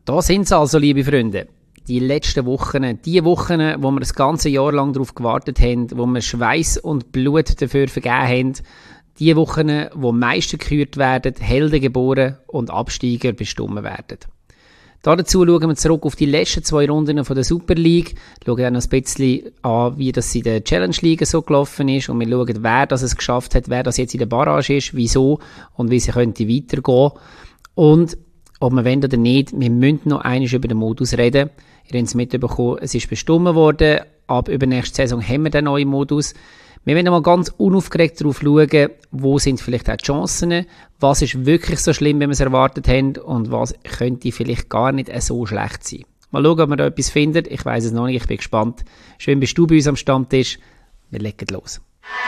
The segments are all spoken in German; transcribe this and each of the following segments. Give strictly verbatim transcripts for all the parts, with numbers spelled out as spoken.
Da sind sie also, liebe Freunde. Die letzten Wochen, die Wochen, wo wir das ganze Jahr lang darauf gewartet haben, wo wir Schweiß und Blut dafür vergeben haben. Die Wochen, wo Meister gekürt werden, Helden geboren und Absteiger bestimmt werden. Dazu schauen wir zurück auf die letzten zwei Runden von der Super League, schauen dann noch ein bisschen an, wie das in der Challenge League so gelaufen ist und wir schauen, wer das es geschafft hat, wer das jetzt in der Barrage ist, wieso und wie sie könnte weitergehen. Und ob wir wollen oder nicht, wir müssen noch einmal über den Modus reden. Ihr habt es mitbekommen, es ist bestimmt worden, ab übernächste Saison haben wir den neuen Modus. Wir werden mal ganz unaufgeregt darauf schauen, wo sind vielleicht auch die Chancen, was ist wirklich so schlimm, wie wir es erwartet haben und was könnte vielleicht gar nicht so schlecht sein. Mal schauen, ob wir da etwas finden. Ich weiss es noch nicht, ich bin gespannt. Schön bist du bei uns am Stammtisch. Wir legen los.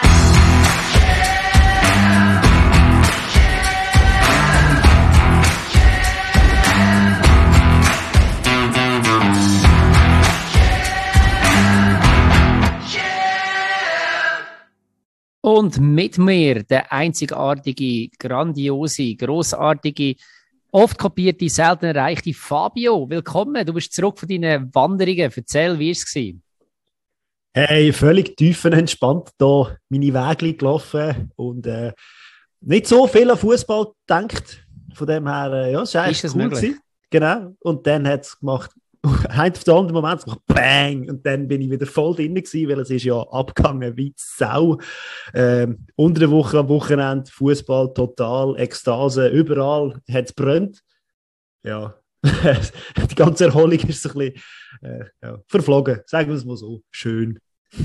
Und mit mir der einzigartige, grandiose, grossartige, oft kopierte, selten erreichte Fabio. Willkommen, du bist zurück von deinen Wanderungen. Erzähl, wie war es? Hey, völlig tiefenentspannt da meine Wege gelaufen und äh, nicht so viel an Fußball gedacht. Von dem her, äh, ja, es war eigentlich cool gewesen. Genau. Und dann hat es gemacht, ein auf den anderen Moment gemacht, bang, und dann bin ich wieder voll drin gewesen, weil es ist ja abgegangen wie die Sau. Ähm, unter der Woche, am Wochenende, Fußball total, Ekstase, überall hat es brennt. Ja, die ganze Erholung ist so ein bisschen äh, ja, verflogen, sagen wir es mal so, schön.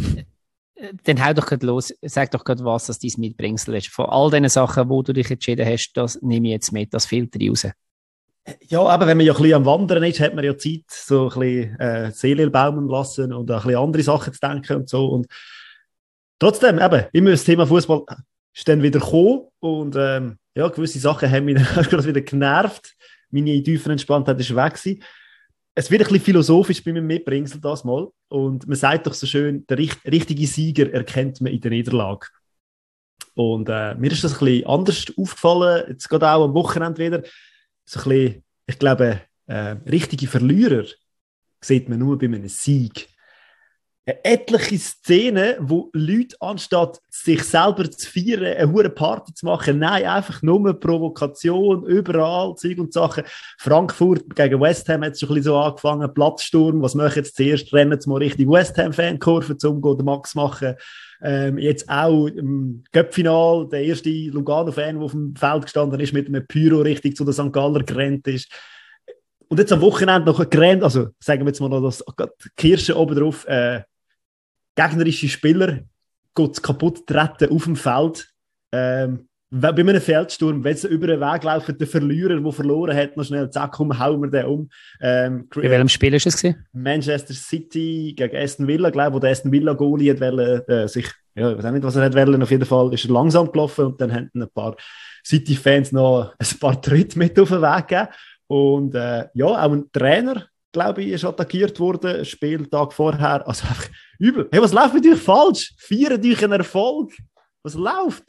Dann hau doch gerade los, sag doch gerade, was das dein Mitbringsel ist. Von all diesen Sachen, wo du dich entschieden hast, das nehme ich jetzt mit, das filtere raus. Ja, aber wenn man ja ein bisschen am Wandern ist, hat man ja Zeit, so ein bisschen äh, Seele baumen lassen und ein bisschen andere Sachen zu denken und so. Und trotzdem, eben, immer das Thema Fußball ist dann wieder gekommen und ähm, ja, gewisse Sachen haben mich dann gerade wieder genervt. Meine tiefe Entspanntheit ist weg gewesen. Es wird ein bisschen philosophisch bei mir Mitbringsel das mal. Und man sagt doch so schön, der richt- richtige Sieger erkennt man in der Niederlage. Und äh, mir ist das ein bisschen anders aufgefallen, jetzt gerade auch am Wochenende wieder. So ein bisschen, ich glaube, äh, richtige Verlierer sieht man nur bei einem Sieg. Äh, etliche Szenen, wo Leute, anstatt sich selber zu feiern, eine hohe Party zu machen, nein, einfach nur Provokation, überall, Zeug und Sachen. Frankfurt gegen West Ham hat es schon ein bisschen so angefangen, Platzsturm, was machen jetzt zuerst? Rennen sie mal richtig West Ham-Fankurve, um den Max machen. Ähm, jetzt auch im Cup-Final, der erste Lugano-Fan, der auf dem Feld gestanden ist, mit einem Pyro richtig zu den Sankt Galler gerannt ist. Und jetzt am Wochenende noch gerannt, also sagen wir jetzt mal noch das Kirsche oben drauf, äh, gegnerische Spieler geht's kaputt treten auf dem Feld. Ähm, bei einem Feldsturm, wenn sie über den Weg laufen, der Verlierer, der verloren hat, noch schnell, zack, komm, hauen wir den um. Ähm, Bei welchem Spiel war es? Manchester City gegen Aston Villa, glaube ich, wo der Aston Villa-Goalie hat wollen, äh, sich, ja, ich weiß auch nicht, was er hat wollen, auf jeden Fall ist er langsam gelaufen und dann haben ein paar City-Fans noch ein paar Tritte mit auf den Weg gegeben. Und äh, ja, auch ein Trainer, glaube ich, ist attackiert worden, Spieltag vorher, also einfach übel. Hey, was läuft mit euch falsch? Feiert euch einen Erfolg? Was läuft?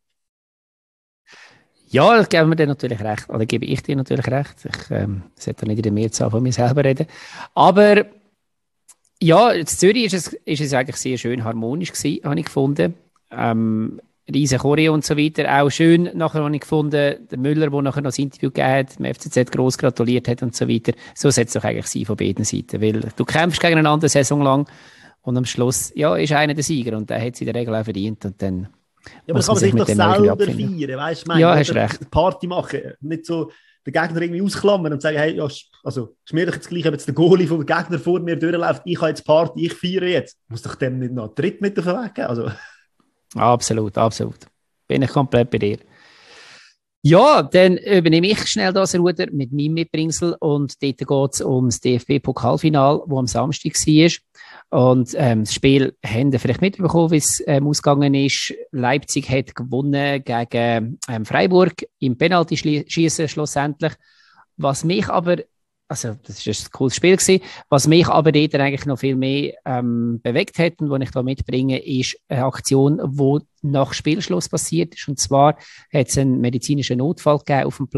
Ja, das geben wir dir natürlich recht. Oder gebe ich dir natürlich recht. Ich ähm, sollte nicht in der Mehrzahl von mir selber reden. Aber ja, in Zürich ist es, ist es eigentlich sehr schön harmonisch gewesen, habe ich gefunden. Ähm, riesen Choreo und so weiter. Auch schön, nachher habe ich gefunden, der Müller, der nachher noch das Interview gegeben hat, dem F C Z gross gratuliert hat und so weiter. So sollte es doch eigentlich sein von beiden Seiten. Weil du kämpfst gegeneinander eine Saison lang und am Schluss, ja, ist einer der Sieger und der hat es in der Regel auch verdient und dann ja, aber kann man sich doch selber feiern, weißt du? Ja, hast recht. Party machen, nicht so den Gegner irgendwie ausklammern und sagen, hey, ja, also, ist mir doch jetzt gleich, ob jetzt der Goalie vom Gegner vor mir durchläuft, ich habe jetzt Party, ich feiere jetzt. Muss doch dem nicht noch einen Tritt mit auf den Weg geben? Also. Absolut, absolut. Bin ich komplett bei dir. Ja, dann übernehme ich schnell das Ruder mit meinem Mitbringsel und dort geht es um das D F B-Pokalfinal, das am Samstag war. Und ähm, das Spiel haben wir vielleicht mitbekommen, wie es ähm, ausgegangen ist. Leipzig hat gewonnen gegen ähm, Freiburg im Penalty-Schießen schlussendlich. Was mich aber, also das ist ein cooles Spiel gewesen, was mich aber dort eigentlich noch viel mehr ähm, bewegt hat und was ich da mitbringe, ist eine Aktion, die nach Spielschluss passiert ist. Und zwar hat es einen medizinischen Notfall gegeben auf dem Platz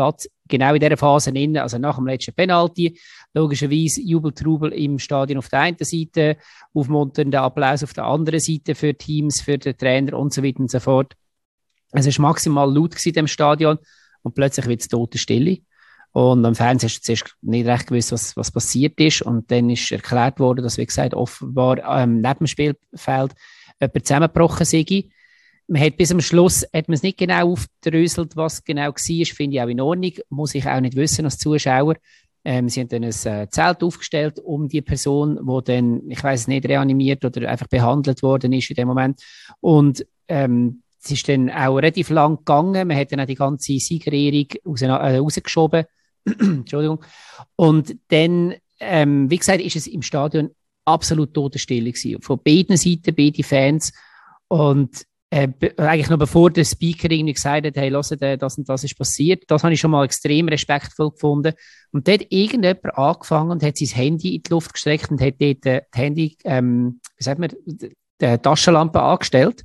genau in dieser Phase drin, also nach dem letzten Penalty, logischerweise Jubeltrubel im Stadion auf der einen Seite, aufmunternder Applaus auf der anderen Seite für Teams, für den Trainer und so weiter und so fort. Es war maximal laut in dem Stadion und plötzlich wird es Totenstille. Und am Fernsehen hast du zuerst nicht recht gewusst, was, was passiert ist. Und dann ist erklärt worden, dass, wie gesagt, offenbar ähm, neben dem Spielfeld jemand zusammengebrochen sei. Man hat bis am Schluss hat man es nicht genau aufgedröselt, was genau war. Finde ich auch in Ordnung. Muss ich auch nicht wissen als Zuschauer. Ähm, sie haben dann ein äh, Zelt aufgestellt um die Person, die dann, ich weiss nicht, reanimiert oder einfach behandelt worden ist in dem Moment. Und ähm, es ist dann auch relativ lang gegangen. Man hat dann auch die ganze Siegerehrung raus, äh, rausgeschoben. Entschuldigung. Und dann, ähm, wie gesagt, ist es im Stadion absolut totenstille gewesen. Von beiden Seiten, beide Fans. Und äh, be- eigentlich noch bevor der Speaker irgendwie gesagt hat, hey, hört, äh, das und das ist passiert. Das habe ich schon mal extrem respektvoll gefunden. Und dort hat irgendjemand angefangen und hat sein Handy in die Luft gestreckt und hat dort äh, die Handy, ähm, wie sagt man, die, die Taschenlampe angestellt.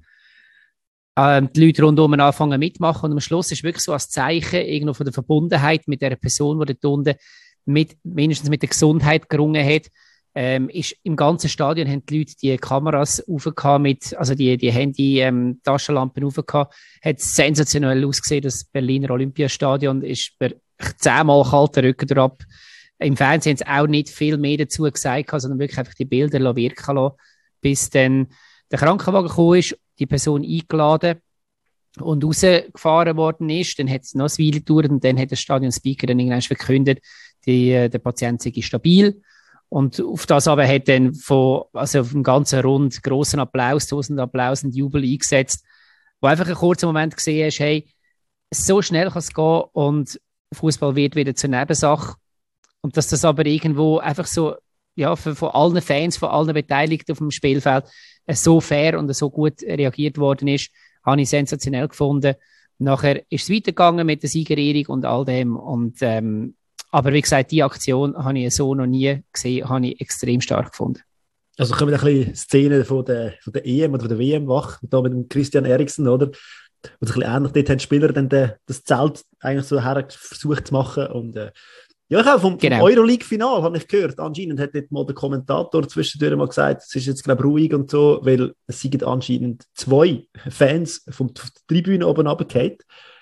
Ähm, die Leute rundherum anfangen mitmachen und am Schluss ist wirklich so als Zeichen irgendwo von der Verbundenheit mit der Person, die dort unten mit, mindestens mit der Gesundheit gerungen hat, ähm, ist im ganzen Stadion haben die Leute die Kameras aufgehauen mit, also die, die Handy-Taschenlampen ähm, aufgehauen, hat sensationell ausgesehen, das Berliner Olympiastadion ist bei zehnmal kalter Rücken drauf. Im Fernsehen haben sie auch nicht viel mehr dazu gesagt, sondern wirklich einfach die Bilder wirken lassen, bis dann der Krankenwagen gekommen ist, die Person eingeladen und rausgefahren worden ist. Dann hat es noch eine Weile gedauert und dann hat der Stadionspeaker dann irgendwann verkündet, die, der Patient sei stabil. Und auf das aber hat dann von, also auf dem ganzen Rund grossen Applaus, tausend Applaus und Jubel eingesetzt, wo einfach einen kurzen Moment gesehen hast, hey, so schnell kann es gehen und Fußball wird wieder zur Nebensache. Und dass das aber irgendwo einfach so, ja, für, von allen Fans, von allen Beteiligten auf dem Spielfeld so fair und so gut reagiert worden ist, habe ich sensationell gefunden. Nachher ist es weitergegangen mit der Siegerehrung und all dem. Und, ähm, aber wie gesagt, die Aktion habe ich so noch nie gesehen, habe ich extrem stark gefunden. Also kommen wir ein bisschen Szenen von der, von der E M oder von der W M wach, da mit dem Christian Eriksen, oder? Und ein bisschen ähnlich, dort haben die Spieler dann den, das Zelt eigentlich so her versucht zu machen und äh, ja, ich habe vom, genau. vom Euroleague-Final habe ich gehört, anscheinend hat dort mal der Kommentator zwischendurch mal gesagt, es ist jetzt glaube ich ruhig und so, weil es sind anscheinend zwei Fans von der Tribüne oben runtergefallen.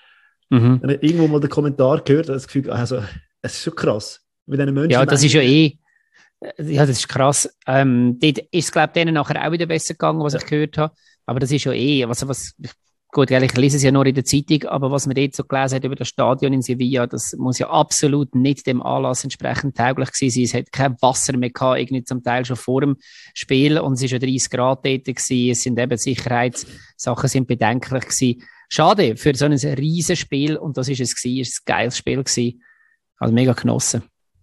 Mhm. Dann habe ich irgendwo mal den Kommentar gehört, das Gefühl, also es ist schon krass. Mit diesen Menschen ja, das ist ja eh, ja, das ist krass. Ähm, dort ist es glaube ich denen nachher auch wieder besser gegangen, was ja. ich gehört habe, aber das ist ja eh, was, was gut, ich lese es ja nur in der Zeitung, aber was man dort so gelesen hat über das Stadion in Sevilla, das muss ja absolut nicht dem Anlass entsprechend tauglich gewesen sein. Es hat kein Wasser mehr gehabt, irgendwie zum Teil schon vor dem Spiel und es ist ja dreißig Grad dort gewesen. Es sind eben Sicherheitssachen sind bedenklich gewesen. Schade für so ein riesen Spiel und das ist es gewesen, es ist ein geiles Spiel gewesen. Also mega genossen.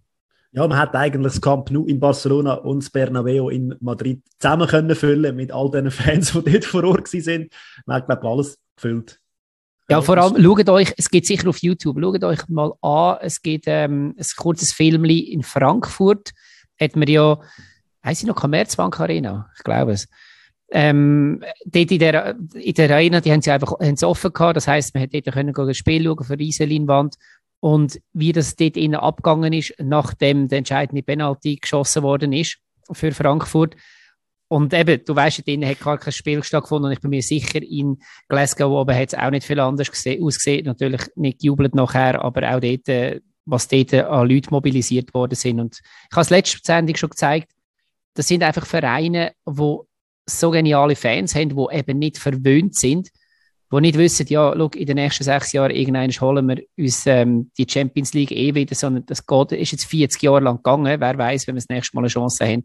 Ja, man hätte eigentlich das Camp Nou in Barcelona und das Bernabeu in Madrid zusammen können füllen mit all den Fans, die dort vor Ort waren. Man hat, glaube ich, alles gefüllt. Ja, vor allem, schaut euch, es geht sicher auf YouTube, schaut euch mal an, es gibt ähm, ein kurzes Filmli in Frankfurt, hat man ja, heisst sie noch Commerzbank Arena? Ich glaube es. Ähm, dort in der, in der Arena, die haben sie einfach haben sie offen gehabt, das heisst, man hat dort können das Spiel schauen für riesen Leinwand. Und wie das dort innen abgegangen ist, nachdem der entscheidende Penalty geschossen worden ist für Frankfurt. Und eben, du weißt, dort hat gar kein Spiel stattgefunden und ich bin mir sicher, in Glasgow oben hat es auch nicht viel anders gesehen, ausgesehen. Natürlich nicht gejubelt nachher, aber auch dort, was dort an Leuten mobilisiert worden sind. Und ich habe es letzte Sendung schon gezeigt, das sind einfach Vereine, die so geniale Fans haben, die eben nicht verwöhnt sind, die nicht wissen, ja, schau, in den nächsten sechs Jahren irgendwann holen wir uns ähm, die Champions League eh wieder, sondern das geht, ist jetzt vierzig Jahre lang gegangen. Wer weiß, wenn wir das nächste Mal eine Chance haben.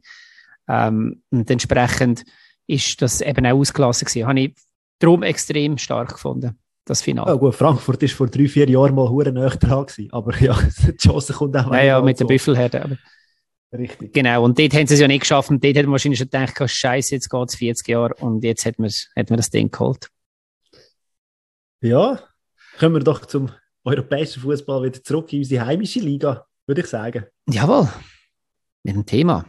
Ähm, und entsprechend ist das eben auch ausgelassen gewesen. Habe ich darum extrem stark gefunden, das Finale. Ja gut, Frankfurt war vor drei, vier Jahren mal hure näher dran gewesen, aber ja, die Chance kommt auch mal. Ja, ja, mit so. Der Büffelherde. Aber richtig. Genau, und dort haben sie es ja nicht geschafft und dort hat man wahrscheinlich schon gedacht, oh, Scheiße, jetzt geht es vierzig Jahre und jetzt hat man, hat man das Ding geholt. Ja, kommen wir doch zum europäischen Fußball wieder zurück in unsere heimische Liga, würde ich sagen. Jawohl, mit dem Thema.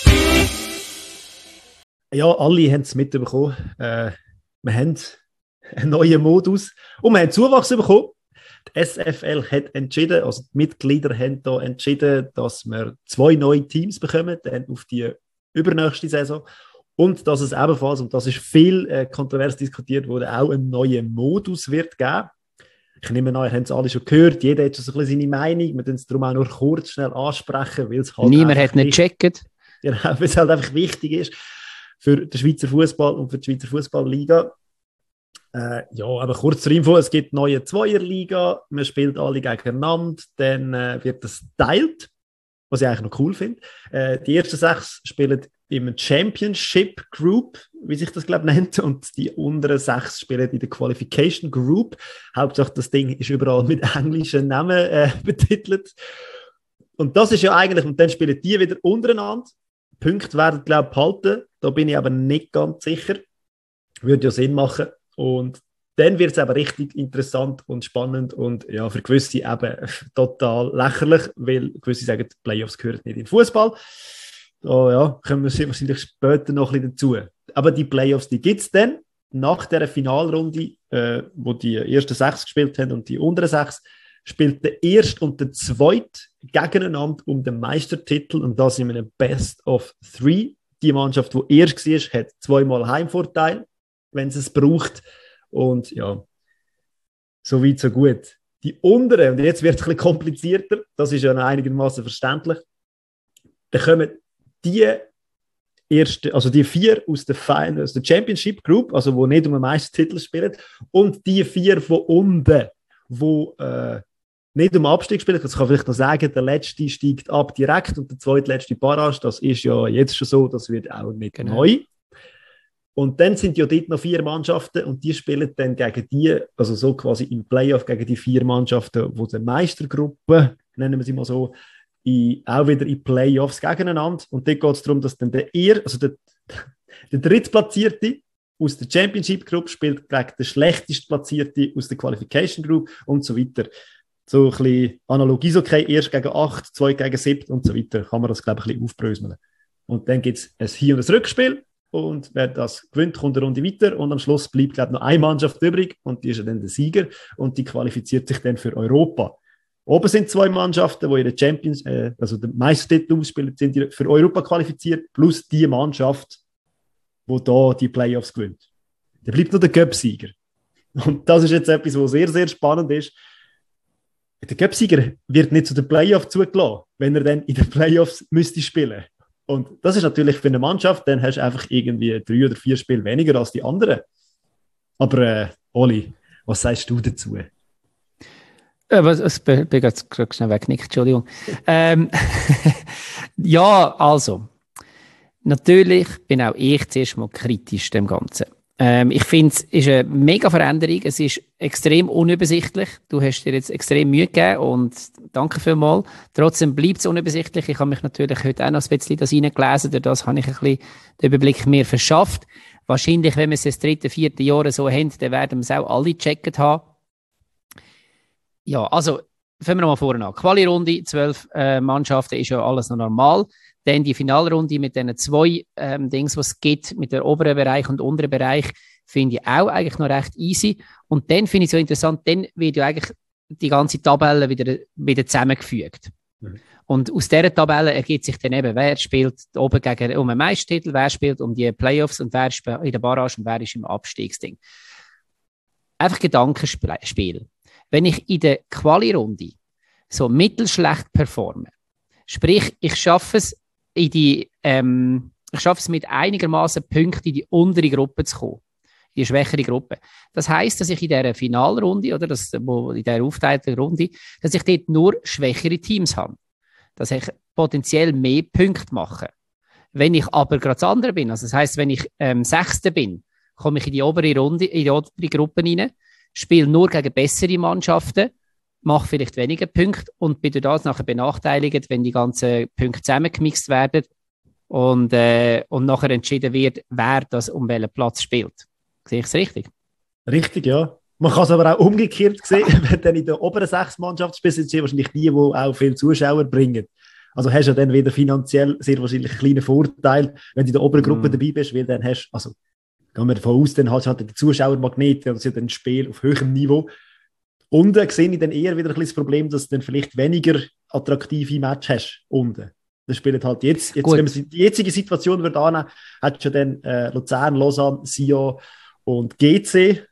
Ja, alle haben es mitbekommen. Äh, wir haben einen neuen Modus. Und wir haben Zuwachs bekommen. Die S F L hat entschieden, also die Mitglieder haben da entschieden, dass wir zwei neue Teams bekommen, dann auf die übernächste Saison. Und dass es ebenfalls, und das ist viel äh, kontrovers diskutiert worden, auch einen neuen Modus wird geben. Ich nehme an, ihr habt es alle schon gehört, jeder hat schon so ein bisschen seine Meinung, wir müssen es darum auch nur kurz schnell ansprechen, weil es halt niemand hat nicht gecheckt. Genau, weil es halt einfach wichtig ist für den Schweizer Fußball und für die Schweizer Fußballliga. Äh, ja, aber kurz zur Info, es gibt eine neue Zweierliga, man spielt alle gegeneinander, dann äh, wird das geteilt, was ich eigentlich noch cool finde. Äh, die ersten sechs spielen im Championship Group, wie sich das, glaube ich, nennt, und die unteren sechs spielen in der Qualification Group. Hauptsache, das Ding ist überall mit englischen Namen äh, betitelt. Und das ist ja eigentlich, und dann spielen die wieder untereinander. Punkte werden, glaube ich, behalten. Da bin ich aber nicht ganz sicher. Würde ja Sinn machen. Und dann wird es aber richtig interessant und spannend und ja, für gewisse eben total lächerlich, weil gewisse sagen, die Playoffs gehören nicht in den Fußball. Da ja, kommen wir wahrscheinlich später noch ein bisschen dazu. Aber die Playoffs, die gibt es dann nach der Finalrunde, äh, wo die ersten sechs gespielt haben und die unteren sechs, spielt der erste und der zweite gegeneinander um den Meistertitel und das in einem Best of Three. Die Mannschaft, die erst war, hat zweimal Heimvorteil, wenn sie es braucht. Und ja, so weit, so gut. Die unteren, und jetzt wird es ein bisschen komplizierter, das ist ja einigermaßen verständlich, bekommen die erste, also die vier aus der, Final, aus der Championship Group, also wo nicht um den Meistertitel spielen, und die vier von unten, wo äh, nicht um Abstieg spielen. Das kann vielleicht noch sagen, der letzte steigt ab direkt und der zweitletzte Barrage, das ist ja jetzt schon so, das wird auch nicht genau. neu. Und dann sind ja dort noch vier Mannschaften und die spielen dann gegen die, also so quasi im Playoff gegen die vier Mannschaften, die der Meistergruppe, nennen wir sie mal so, in, auch wieder in Playoffs gegeneinander. Und dort geht es darum, dass dann der, eher, also der, der Drittplatzierte aus der Championship Group spielt gegen den schlechtest Platzierte aus der Qualification Group und so weiter. So ein bisschen Analogie, okay, erst gegen acht, zwei gegen sieben und so weiter. Kann man das, glaube ich, ein bisschen aufbröseln. Und dann gibt es ein Hin- und ein Rückspiel. Und wer das gewinnt, kommt eine Runde weiter. Und am Schluss bleibt, glaube ich, noch eine Mannschaft übrig. Und die ist ja dann der Sieger. Und die qualifiziert sich dann für Europa. Oben sind zwei Mannschaften, die ihre Champions, äh, also den Meistertitel ausspielen, sind die für Europa qualifiziert. Plus die Mannschaft, die da die Playoffs gewinnt. Da bleibt nur der Cup-Sieger. Und das ist jetzt etwas, was sehr, sehr spannend ist. Der Cup-Sieger wird nicht zu den Playoffs zugelassen, wenn er dann in den Playoffs müsste spielen. Und das ist natürlich für eine Mannschaft, dann hast du einfach irgendwie drei oder vier Spiele weniger als die anderen. Aber äh, Oli, was sagst du dazu? Äh, was, ich bin gerade schnell weggenickt, Entschuldigung. ähm, ja, also, natürlich bin auch ich zuerst mal kritisch dem Ganzen. Ähm, ich finde, es ist eine mega Veränderung. Es ist extrem unübersichtlich. Du hast dir jetzt extrem Mühe gegeben und danke vielmals. Trotzdem bleibt es unübersichtlich. Ich habe mich natürlich heute auch noch ein bisschen das reingelesen. Durch das habe ich ein bisschen den Überblick mir verschafft. Wahrscheinlich, wenn wir es das dritte, vierte Jahr so haben, dann werden wir es auch alle gecheckt haben. Ja, also, fangen wir mal vorne an. Quali-Runde, zwölf äh, Mannschaften, ist ja alles noch normal. Dann die Finalrunde mit diesen zwei ähm, Dings, was es gibt, mit dem oberen Bereich und unteren Bereich, finde ich auch eigentlich noch recht easy. Und dann finde ich so interessant, dann wird ja eigentlich die ganze Tabelle wieder, wieder zusammengefügt. Mhm. Und aus dieser Tabelle ergibt sich dann eben, wer spielt oben gegen, um einen Meistertitel, wer spielt um die Playoffs und wer ist in der Barrage und wer ist im Abstiegsding. Einfach Gedankenspiel. Wenn ich in der Quali-Runde so mittelschlecht performe, sprich, ich schaffe es, in die, ähm, ich schaffe es mit einigermaßen Punkten in die untere Gruppe zu kommen, in die schwächere Gruppe. Das heisst, dass ich in dieser Finalrunde, oder das, wo, in dieser aufgeteilten Runde, dass ich dort nur schwächere Teams habe. Dass ich potenziell mehr Punkte mache. Wenn ich aber gerade das andere bin, also das heisst, wenn ich ähm, Sechster bin, komme ich in die obere Runde, in die obere Gruppe rein, spiele nur gegen bessere Mannschaften, mache vielleicht weniger Punkte und bin durch das nachher benachteiligt, wenn die ganzen Punkte zusammengemixt werden und, äh, und nachher entschieden wird, wer das um welchen Platz spielt. Sehe ich es richtig? Richtig, ja. Man kann es aber auch umgekehrt sehen, wenn dann in der oberen sechs Mannschaften spielen, sind wahrscheinlich die, die auch viele Zuschauer bringen. Also hast du dann wieder finanziell sehr wahrscheinlich einen kleinen Vorteil, wenn du in der oberen Gruppe mm. dabei bist, weil dann hast also gehen wir davon aus, dann hast du die Zuschauermagnete, das ist ja ein Spiel auf höherem Niveau. Unten sehe ich dann eher wieder ein bisschen das Problem, dass du dann vielleicht weniger attraktive Matches hast unten. Das spielt halt jetzt, jetzt wenn man die jetzige Situation würde annehmen, hat schon dann äh, Luzern, Lausanne, Sion und G C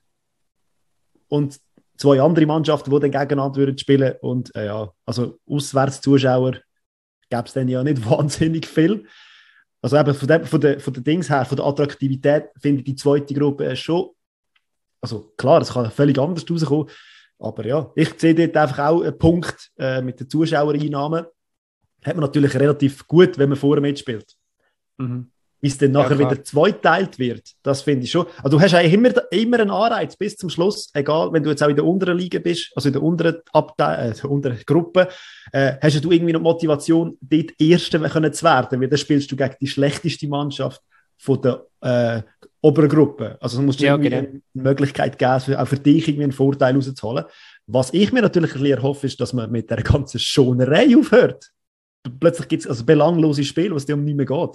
und zwei andere Mannschaften, die dann gegeneinander würden spielen. Und äh, ja, also Auswärtszuschauer gäbe es dann ja nicht wahnsinnig viel. Also eben von, dem, von, der, von den Dings her, von der Attraktivität, finde ich die zweite Gruppe schon, also klar, es kann völlig anders rauskommen, aber ja, ich sehe dort einfach auch einen Punkt äh, mit den Zuschauereinnahmen. Hat man natürlich relativ gut, wenn man vorher mitspielt. Mhm. Wie es dann nachher ja, wieder zweiteilt wird, das finde ich schon. Also du hast eigentlich immer, immer einen Anreiz bis zum Schluss, egal, wenn du jetzt auch in der unteren Liga bist, also in der unteren, Abteil, äh, der unteren Gruppe, äh, hast du irgendwie noch Motivation, dort Erster können zu werden, weil dann spielst du gegen die schlechteste Mannschaft von der äh, oberen Gruppe. Also du musst ja, irgendwie genau. eine Möglichkeit geben, für, auch für dich irgendwie einen Vorteil rauszuholen. Was ich mir natürlich ein bisschen erhoffe, ist, dass man mit der ganzen Schonerei aufhört. Plötzlich gibt es also belanglose Spiele, was dir um nicht mehr geht.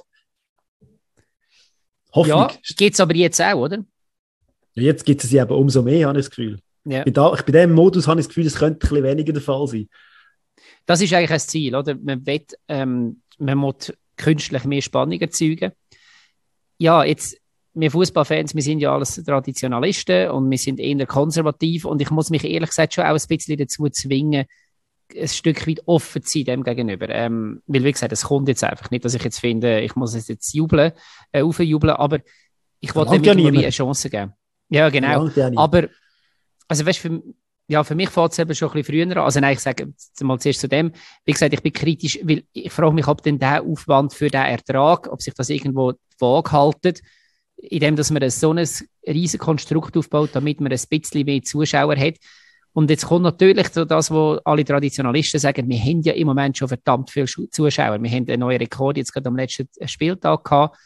Hoffnung. Ja, geht es aber jetzt auch, oder? Ja, jetzt gibt es sie eben umso mehr, habe ich das Gefühl. Ja. Bei, da, bei diesem Modus habe ich das Gefühl, es könnte ein bisschen weniger der Fall sein. Das ist eigentlich ein Ziel, oder? Man will, ähm, man muss künstlich mehr Spannung erzeugen. Ja, jetzt, wir Fußballfans, wir sind ja alles Traditionalisten und wir sind eher konservativ und ich muss mich ehrlich gesagt schon auch ein bisschen dazu zwingen, ein Stück weit offen zu sein dem gegenüber. Ähm, weil, wie gesagt, es kommt jetzt einfach nicht, dass ich jetzt finde, ich muss es jetzt jubeln, äh, aufjubeln, aber ich wollte dem irgendwie eine Chance geben. Ja, genau. Aber, also weißt, für, ja, für mich fällt es eben schon ein bisschen früher an. Also nein, ich sage mal zuerst zu dem, wie gesagt, ich bin kritisch, weil ich frage mich, ob denn der Aufwand für den Ertrag, ob sich das irgendwo vage haltet, indem dass man so ein riesen Konstrukt aufbaut, damit man ein bisschen mehr Zuschauer hat. Und jetzt kommt natürlich so das, was alle Traditionalisten sagen, wir haben ja im Moment schon verdammt viele Zuschauer. Wir haben einen neuen Rekord jetzt gerade am letzten Spieltag gehabt.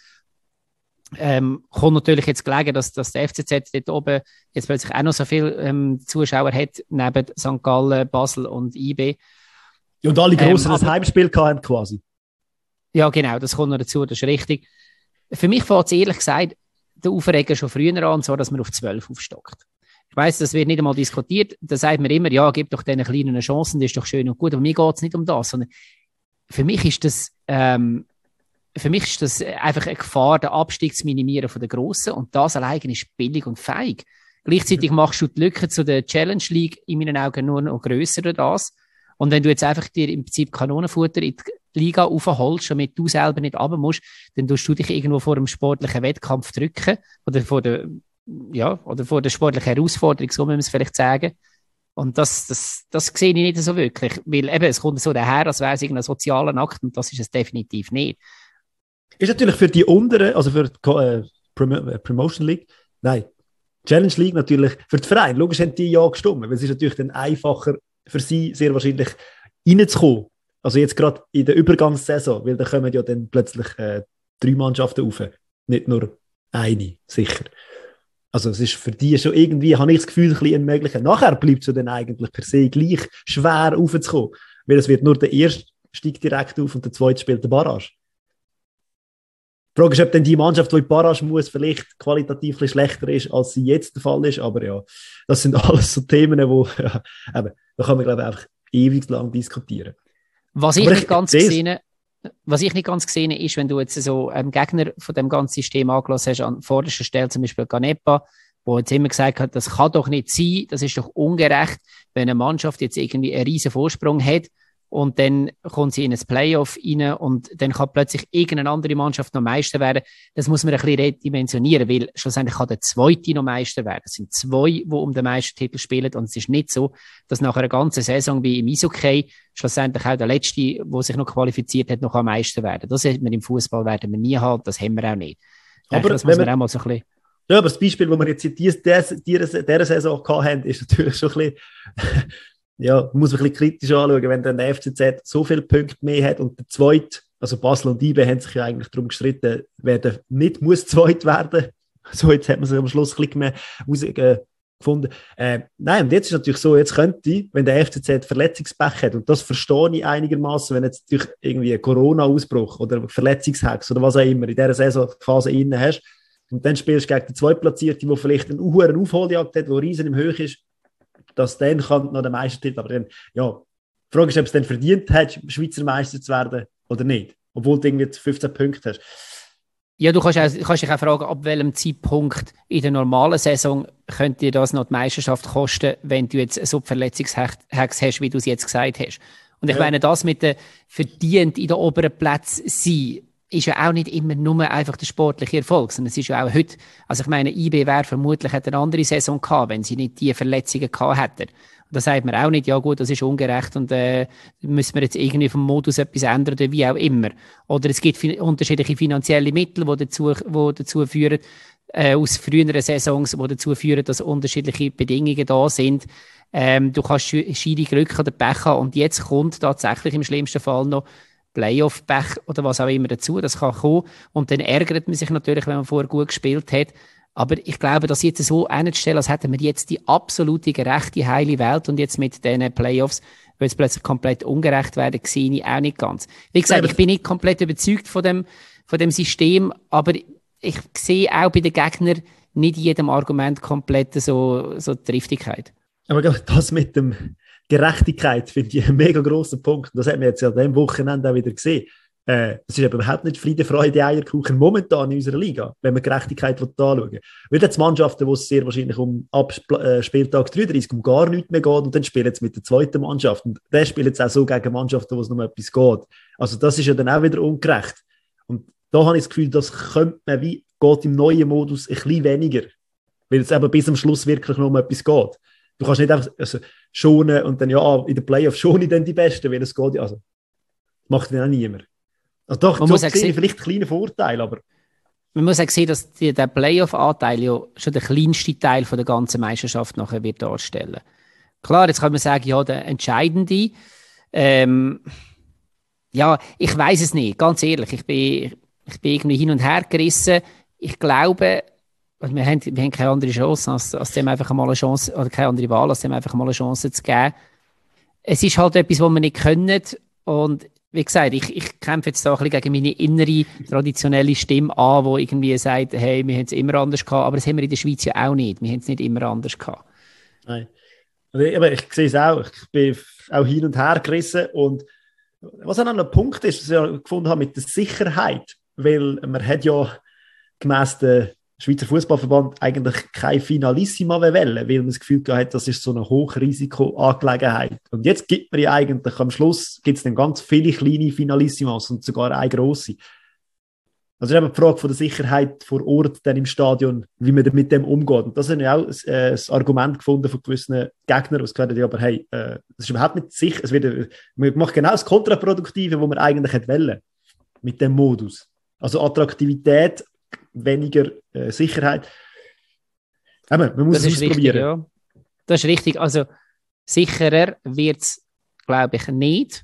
Ähm, kommt natürlich jetzt gelegen, dass, dass der F C Z dort oben jetzt plötzlich auch noch so viele ähm, Zuschauer hat, neben Sankt Gallen, Basel und I B. Ja, und alle Grossen ähm, ein Heimspiel hatten quasi. Ja, genau, das kommt noch dazu, das ist richtig. Für mich fängt es ehrlich gesagt der Aufreger schon früher an, so dass man auf zwölf aufstockt. Ich weiss, das wird nicht einmal diskutiert. Da sagt man immer, ja, gib doch diesen kleinen Chancen, das ist doch schön und gut. Aber mir geht es nicht um das, sondern für mich ist das, ähm, für mich ist das einfach eine Gefahr, den Abstieg zu minimieren von den Grossen. Und das alleine ist billig und feig. Gleichzeitig machst du die Lücke zu der Challenge League in meinen Augen nur noch grösser als das. Und wenn du jetzt einfach dir im Prinzip Kanonenfutter in die Liga aufholst, damit du selber nicht runter musst, dann tust du dich irgendwo vor einem sportlichen Wettkampf drücken oder vor der ja, oder vor der sportlichen Herausforderung, so müssen wir es vielleicht sagen. Und das, das, das sehe ich nicht so wirklich, weil eben, es kommt so daher, als wäre es irgendein sozialer Akt und das ist es definitiv nicht. Ist natürlich für die unteren, also für die äh, Prom- äh, Promotion League, nein, Challenge League natürlich, für die Vereine, logisch haben die ja gestimmt, weil es ist natürlich dann einfacher für sie sehr wahrscheinlich reinzukommen. Also jetzt gerade in der Übergangssaison, weil da kommen ja dann plötzlich äh, drei Mannschaften rauf, nicht nur eine, sicher. Also es ist für die schon irgendwie, habe ich das Gefühl, ein bisschen möglich. Nachher bleibt es ja dann eigentlich per se gleich schwer raufzukommen, weil es wird nur der erste steigt direkt auf und der zweite spielt der Barrage. Die Frage ist, ob dann die Mannschaft, die in die Barrage muss, vielleicht qualitativ ein schlechter ist, als sie jetzt der Fall ist, aber ja, das sind alles so Themen, wo, ja, eben, da kann man, glaube ich, einfach ewig lang diskutieren. Was ich, ich nicht ganz gesehen Was ich nicht ganz gesehen ist, wenn du jetzt so einen Gegner von dem ganzen System angelassen hast, an vorderster Stelle zum Beispiel Canepa, wo jetzt immer gesagt hat, das kann doch nicht sein, das ist doch ungerecht, wenn eine Mannschaft jetzt irgendwie einen riesen Vorsprung hat und dann kommt sie in ein Playoff rein und dann kann plötzlich irgendeine andere Mannschaft noch Meister werden. Das muss man ein bisschen redimensionieren, weil schlussendlich kann der Zweite noch Meister werden. Es sind zwei, die um den Meistertitel spielen und es ist nicht so, dass nach einer ganzen Saison wie im Eishockey schlussendlich auch der Letzte, der sich noch qualifiziert hat, noch am Meister werden. Das hat man im Fußball werden wir nie haben, das haben wir auch nicht. Aber denke, das muss man, man auch mal so ein bisschen... Ja, aber das Beispiel, das wir jetzt in dieser, dieser Saison hatten, ist natürlich schon ein bisschen... Ja, muss man ein bisschen kritisch anschauen, wenn der F C Z so viele Punkte mehr hat und der Zweite, also Basel und I B, haben sich ja eigentlich darum gestritten, wer der nicht muss Zweit werden. So, jetzt hat man sich am Schluss ein bisschen mehr herausgefunden. Äh, nein, und jetzt ist natürlich so, jetzt könnte, wenn der F C Z Verletzungspech hat, und das verstehe ich einigermaßen, wenn jetzt natürlich irgendwie ein Corona-Ausbruch oder Verletzungshex oder was auch immer in dieser Saisonphase innen hast, und dann spielst du gegen die Zweitplatzierte, die vielleicht einen hohen Aufholjagd hat, der riesen im Höch ist, dass dann kann noch der Meistertitel, aber dann, ja, die Frage ist, ob es dann verdient hat, Schweizer Meister zu werden oder nicht, obwohl du irgendwie fünfzehn Punkte hast. Ja, du kannst, auch, kannst dich auch fragen, ab welchem Zeitpunkt in der normalen Saison könnte dir das noch die Meisterschaft kosten, wenn du jetzt so Verletzungshex hast, wie du es jetzt gesagt hast. Und ich ja. meine, das mit der verdient in den oberen Plätzen sein, ist ja auch nicht immer nur einfach der sportliche Erfolg, sondern es ist ja auch heute, also ich meine, I B wäre vermutlich eine andere Saison gehabt, wenn sie nicht diese Verletzungen gehabt hätten. Und da sagt man auch nicht, ja gut, das ist ungerecht und äh, müssen wir jetzt irgendwie vom Modus etwas ändern oder wie auch immer. Oder es gibt fi- unterschiedliche finanzielle Mittel, die dazu, die dazu führen, äh, aus früheren Saisons, die dazu führen, dass unterschiedliche Bedingungen da sind. Ähm, du kannst Schiri Glück oder Pech haben und jetzt kommt tatsächlich im schlimmsten Fall noch Playoff-Pech oder was auch immer dazu, das kann kommen. Und dann ärgert man sich natürlich, wenn man vorher gut gespielt hat. Aber ich glaube, dass jetzt so hinzustellen, als hätten wir jetzt die absolute gerechte, heile Welt und jetzt mit diesen Playoffs wird es plötzlich komplett ungerecht werden, sehe ich auch nicht ganz. Wie gesagt, ich bin nicht komplett überzeugt von dem, von dem System, aber ich sehe auch bei den Gegnern nicht in jedem Argument komplett so, so die Triftigkeit. Aber das mit dem Gerechtigkeit finde ich einen mega grossen Punkt. Das hat man jetzt ja an diesem Wochenende auch wieder gesehen. Äh, es ist eben überhaupt nicht Friede, Freude, Eierkuchen momentan in unserer Liga, wenn man Gerechtigkeit anschauen will. Weil jetzt Mannschaften, wo es sehr wahrscheinlich um ab äh, Spieltag dreiunddreißig um gar nichts mehr geht und dann spielen jetzt mit der zweiten Mannschaft. Und der spielt jetzt auch so gegen Mannschaften, wo es noch etwas geht. Also das ist ja dann auch wieder ungerecht. Und da habe ich das Gefühl, das könnte man wie, geht im neuen Modus ein bisschen weniger. Weil es eben bis am Schluss wirklich noch um etwas geht. Du kannst nicht einfach also, schonen und dann ja, in den Playoffs schone ich dann die Besten, weil es geht ja, also macht dann auch niemand. Also doch, man so muss auch sehe sehen, ich vielleicht kleine Vorteile, aber... Man muss auch sehen, dass die, der Playoff-Anteil ja schon der kleinste Teil von der ganzen Meisterschaft nachher wird darstellen. Klar, jetzt kann man sagen, ja, der entscheidende, ähm, ja, ich weiß es nicht, ganz ehrlich, ich bin, ich bin irgendwie hin und her gerissen. Ich glaube, wir haben, wir haben keine andere Chance, als, als dem einfach mal eine Chance, oder keine andere Wahl, als dem einfach mal eine Chance zu geben. Es ist halt etwas, was wir nicht können und wie gesagt, ich, ich kämpfe jetzt da ein bisschen gegen meine innere, traditionelle Stimme an, die irgendwie sagt, hey, wir haben es immer anders gehabt, aber das haben wir in der Schweiz ja auch nicht. Wir haben es nicht immer anders gehabt. Nein. Aber ich sehe es auch. Ich bin auch hin und her gerissen. Und was auch noch ein Punkt ist, was ich ja gefunden habe mit der Sicherheit, weil man hat ja gemäss der Schweizer Fußballverband eigentlich kein Finalissima wollen, weil man das Gefühl hat, das ist so eine Hochrisikoangelegenheit. Und jetzt gibt man ja eigentlich, am Schluss gibt es dann ganz viele kleine Finalissimas und sogar eine grosse. Also ist eben die Frage von der Sicherheit vor Ort dann im Stadion, wie man mit dem umgeht. Und das habe ich auch ein, äh, ein Argument gefunden von gewissen Gegnern, die gesagt haben, aber hey, äh, das ist überhaupt nicht sicher. Es wird, man macht genau das Kontraproduktive, was man eigentlich hätte wollen mit dem Modus. Also Attraktivität, weniger äh, Sicherheit. Aber man muss das es ist ausprobieren. Richtig, ja. Das ist richtig. Also sicherer wird es, glaube ich, nicht.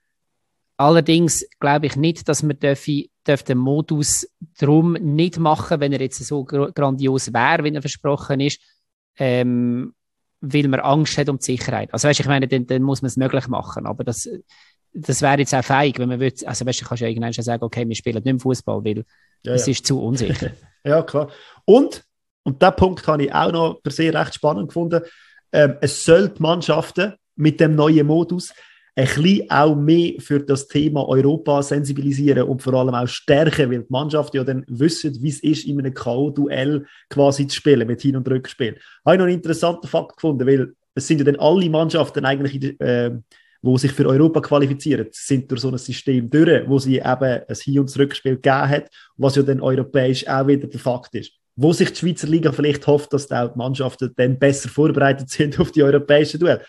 Allerdings glaube ich nicht, dass man dürfen, dürfen den Modus drum nicht machen, wenn er jetzt so gr- grandios wäre, wie er versprochen ist, ähm, weil man Angst hat um die Sicherheit. Also weißt, ich meine, dann, dann muss man es möglich machen. Aber das, das wäre jetzt auch feig, wenn man will, also weißt, du kannst ja irgendwann schon sagen, okay, wir spielen nicht im Fußball, weil Ja, es ja. ist zu unsicher. Ja, klar. Und, und diesen Punkt habe ich auch noch per se recht spannend gefunden, ähm, es soll die Mannschaften mit dem neuen Modus ein bisschen auch mehr für das Thema Europa sensibilisieren und vor allem auch stärken, weil die Mannschaften ja dann wissen, wie es ist, in einem K O-Duell quasi zu spielen, mit Hin- und Rückspiel. Habe ich noch einen interessanten Fakt gefunden, weil es sind ja dann alle Mannschaften eigentlich, in, äh, die sich für Europa qualifizieren, sind durch so ein System durch, wo sie eben ein Hin- und Rückspiel gegeben hat, was ja dann europäisch auch wieder der Fakt ist. Wo sich die Schweizer Liga vielleicht hofft, dass auch die Mannschaften dann besser vorbereitet sind auf die europäischen Duelle.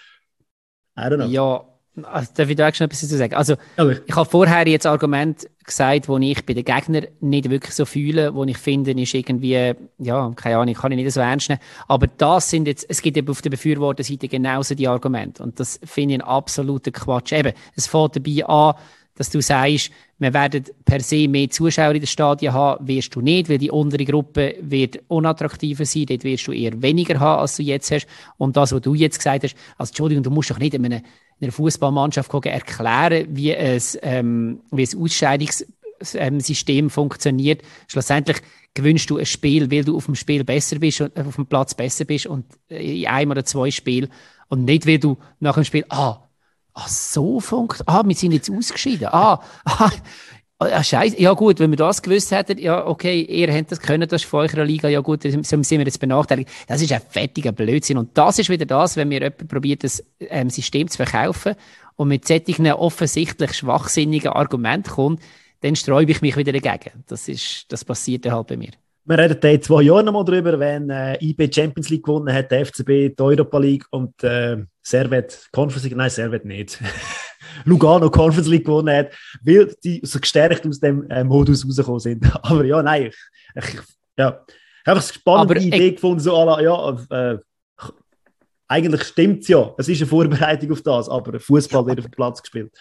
I don't know. Ja, also, darf ich da auch schon etwas dazu sagen? Also, Aber ich habe vorher jetzt Argument gesagt, wo ich bei den Gegnern nicht wirklich so fühle, wo ich finde, ist irgendwie, ja, keine Ahnung, kann ich nicht so ernst nehmen. Aber das sind jetzt, es gibt eben auf der Befürworterseite genauso die Argumente. Und das finde ich ein absoluter Quatsch. Eben, es fängt dabei an, dass du sagst, wir werden per se mehr Zuschauer in den Stadien haben, wirst du nicht, weil die untere Gruppe wird unattraktiver sein, dort wirst du eher weniger haben, als du jetzt hast. Und das, was du jetzt gesagt hast, also Entschuldigung, du musst doch nicht in einer, in einer Fußballmannschaft erklären, wie ein, ähm, wie ein Ausscheidungs ähm, System funktioniert. Schlussendlich gewinnst du ein Spiel, weil du auf dem Spiel besser bist und auf dem Platz besser bist und in einem oder zwei Spielen und nicht, weil du nach dem Spiel, ah, ah so funktioniert, ah, wir sind jetzt ausgeschieden, ah, ah, ah Scheiße, ja gut, wenn wir das gewusst hätten, ja okay, ihr habt das können, das ist von eurer Liga, ja gut, so sind wir jetzt benachteiligt. Das ist ein fettiger Blödsinn und das ist wieder das, wenn mir jemand probiert, das ähm, System zu verkaufen und mit solchen offensichtlich schwachsinnigen Argumenten kommt, dann sträube ich mich wieder dagegen. Das, ist, das passiert dann halt bei mir. Wir reden da in zwei Jahren nochmal drüber, wenn äh, I B Champions League gewonnen hat, der F C B die Europa League und äh, Servet Conference League, nein, Servet nicht. Lugano Conference League gewonnen hat, weil die so gestärkt aus dem äh, Modus rausgekommen sind. Aber ja, nein, ich, ich ja, einfach eine spannende Aber, Idee ich, gefunden, so à la, ja, äh, eigentlich stimmt es ja, es ist eine Vorbereitung auf das, aber Fußball wird auf dem Platz gespielt.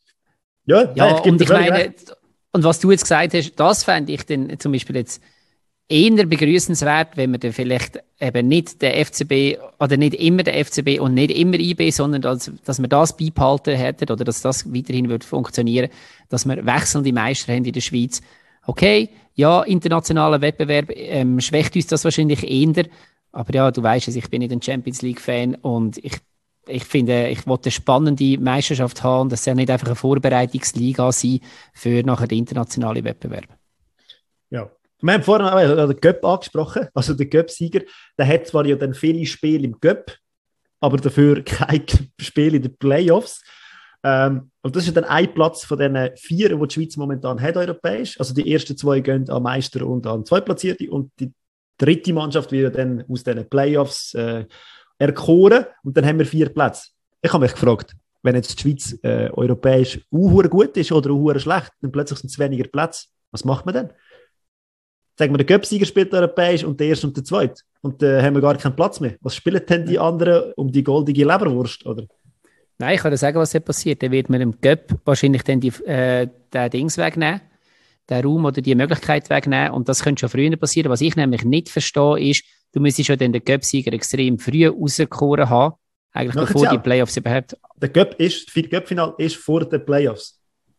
Ja, ja nein, ich und ich meine, recht. Und was du jetzt gesagt hast, das fände ich dann zum Beispiel jetzt eher begrüßenswert, wenn wir dann vielleicht eben nicht der F C B oder nicht immer der F C B und nicht immer I B, sondern dass, dass wir das beibehalten hätten oder dass das weiterhin würde funktionieren, dass wir wechselnde Meister haben in der Schweiz. Okay, ja, internationaler Wettbewerb ähm, schwächt uns das wahrscheinlich eher, aber ja, du weißt es, ich bin nicht ein Champions League-Fan und ich Ich finde, ich wollte eine spannende Meisterschaft haben und das soll nicht einfach eine Vorbereitungsliga sein für nachher den internationalen Wettbewerb. Ja. Wir haben vorhin auch den Cup angesprochen, also der Cup-Sieger, der hat zwar ja dann viele Spiele im Cup, aber dafür kein Spiel in den Playoffs. Ähm, und das ist dann ein Platz von den vier, die die Schweiz momentan hat, europäisch. Also die ersten zwei gehen an Meister und an Zweitplatzierte und die dritte Mannschaft wird dann aus diesen Playoffs äh, erkoren und dann haben wir vier Plätze. Ich habe mich gefragt, wenn jetzt die Schweiz äh, europäisch auch gut ist oder auch schlecht, dann plötzlich sind es weniger Plätze. Was macht man denn? Sagen wir, der Cup-Sieger spielt europäisch und der erste und der zweite. Und dann äh, haben wir gar keinen Platz mehr. Was spielen denn die anderen um die goldige Leberwurst? Oder? Nein, ich kann dir sagen, was hier passiert. Dann wird man im Cup wahrscheinlich dann die, äh, den Dings wegnehmen, den Raum oder die Möglichkeit wegnehmen. Und das könnte schon früher passieren. Was ich nämlich nicht verstehe, ist, du müsstest schon den Cup-Sieger extrem früh rausgekoren haben, eigentlich ja, bevor die Playoffs überhaupt... Der Cup ist, das Cup-Final ist vor den Playoffs.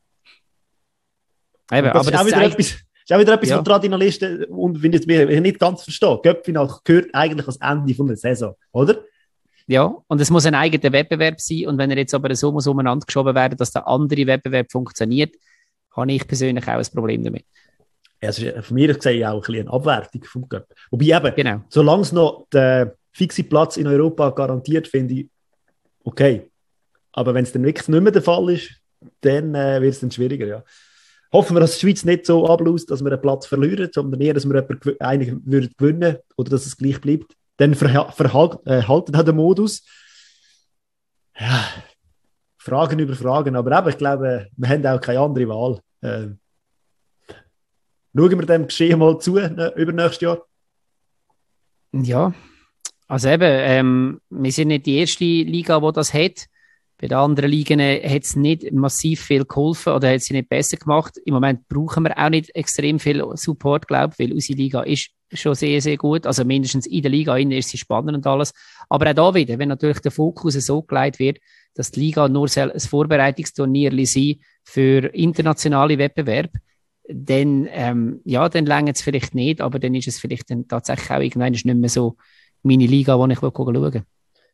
Eben, das aber ist, das auch wieder zeigt... etwas, ist auch wieder etwas, ja. was Traditionalisten und wenn ich es nicht ganz verstehe. Cup-Final gehört eigentlich ans Ende von der Saison, oder? Ja, und es muss ein eigener Wettbewerb sein und wenn er jetzt aber so muss umeinander geschoben werden, dass der andere Wettbewerb funktioniert, habe ich persönlich auch ein Problem damit. Ja, es ist von mir gesehen auch ein bisschen eine Abwertung vom Cup. Wobei eben, genau. solange es noch der fixe Platz in Europa garantiert, finde ich, okay. Aber wenn es dann wirklich nicht mehr der Fall ist, dann äh, wird es dann schwieriger, ja. Hoffen wir, dass die Schweiz nicht so abläuft, dass wir einen Platz verlieren, sondern eher, dass wir jemanden eigentlich würden gewinnen oder dass es gleich bleibt. Dann verhalten verhal äh, auch den Modus. Ja, Fragen über Fragen. Aber eben, ich glaube, wir haben auch keine andere Wahl. Äh, Schauen wir dem Geschehen mal zu, ne, über nächstes Jahr? Ja, also eben, ähm, wir sind nicht die erste Liga, die das hat. Bei den anderen Ligen hat es nicht massiv viel geholfen oder hat sie nicht besser gemacht. Im Moment brauchen wir auch nicht extrem viel Support, glaube ich, weil unsere Liga ist schon sehr, sehr gut. Also mindestens in der Liga innen ist sie spannend und alles. Aber auch da wieder, wenn natürlich der Fokus so gelegt wird, dass die Liga nur ein Vorbereitungsturnier sein für internationale Wettbewerbe, dann, ähm, ja, dann längert es vielleicht nicht, aber dann ist es vielleicht dann tatsächlich auch irgendwann nicht mehr so meine Liga, wo ich schauen will.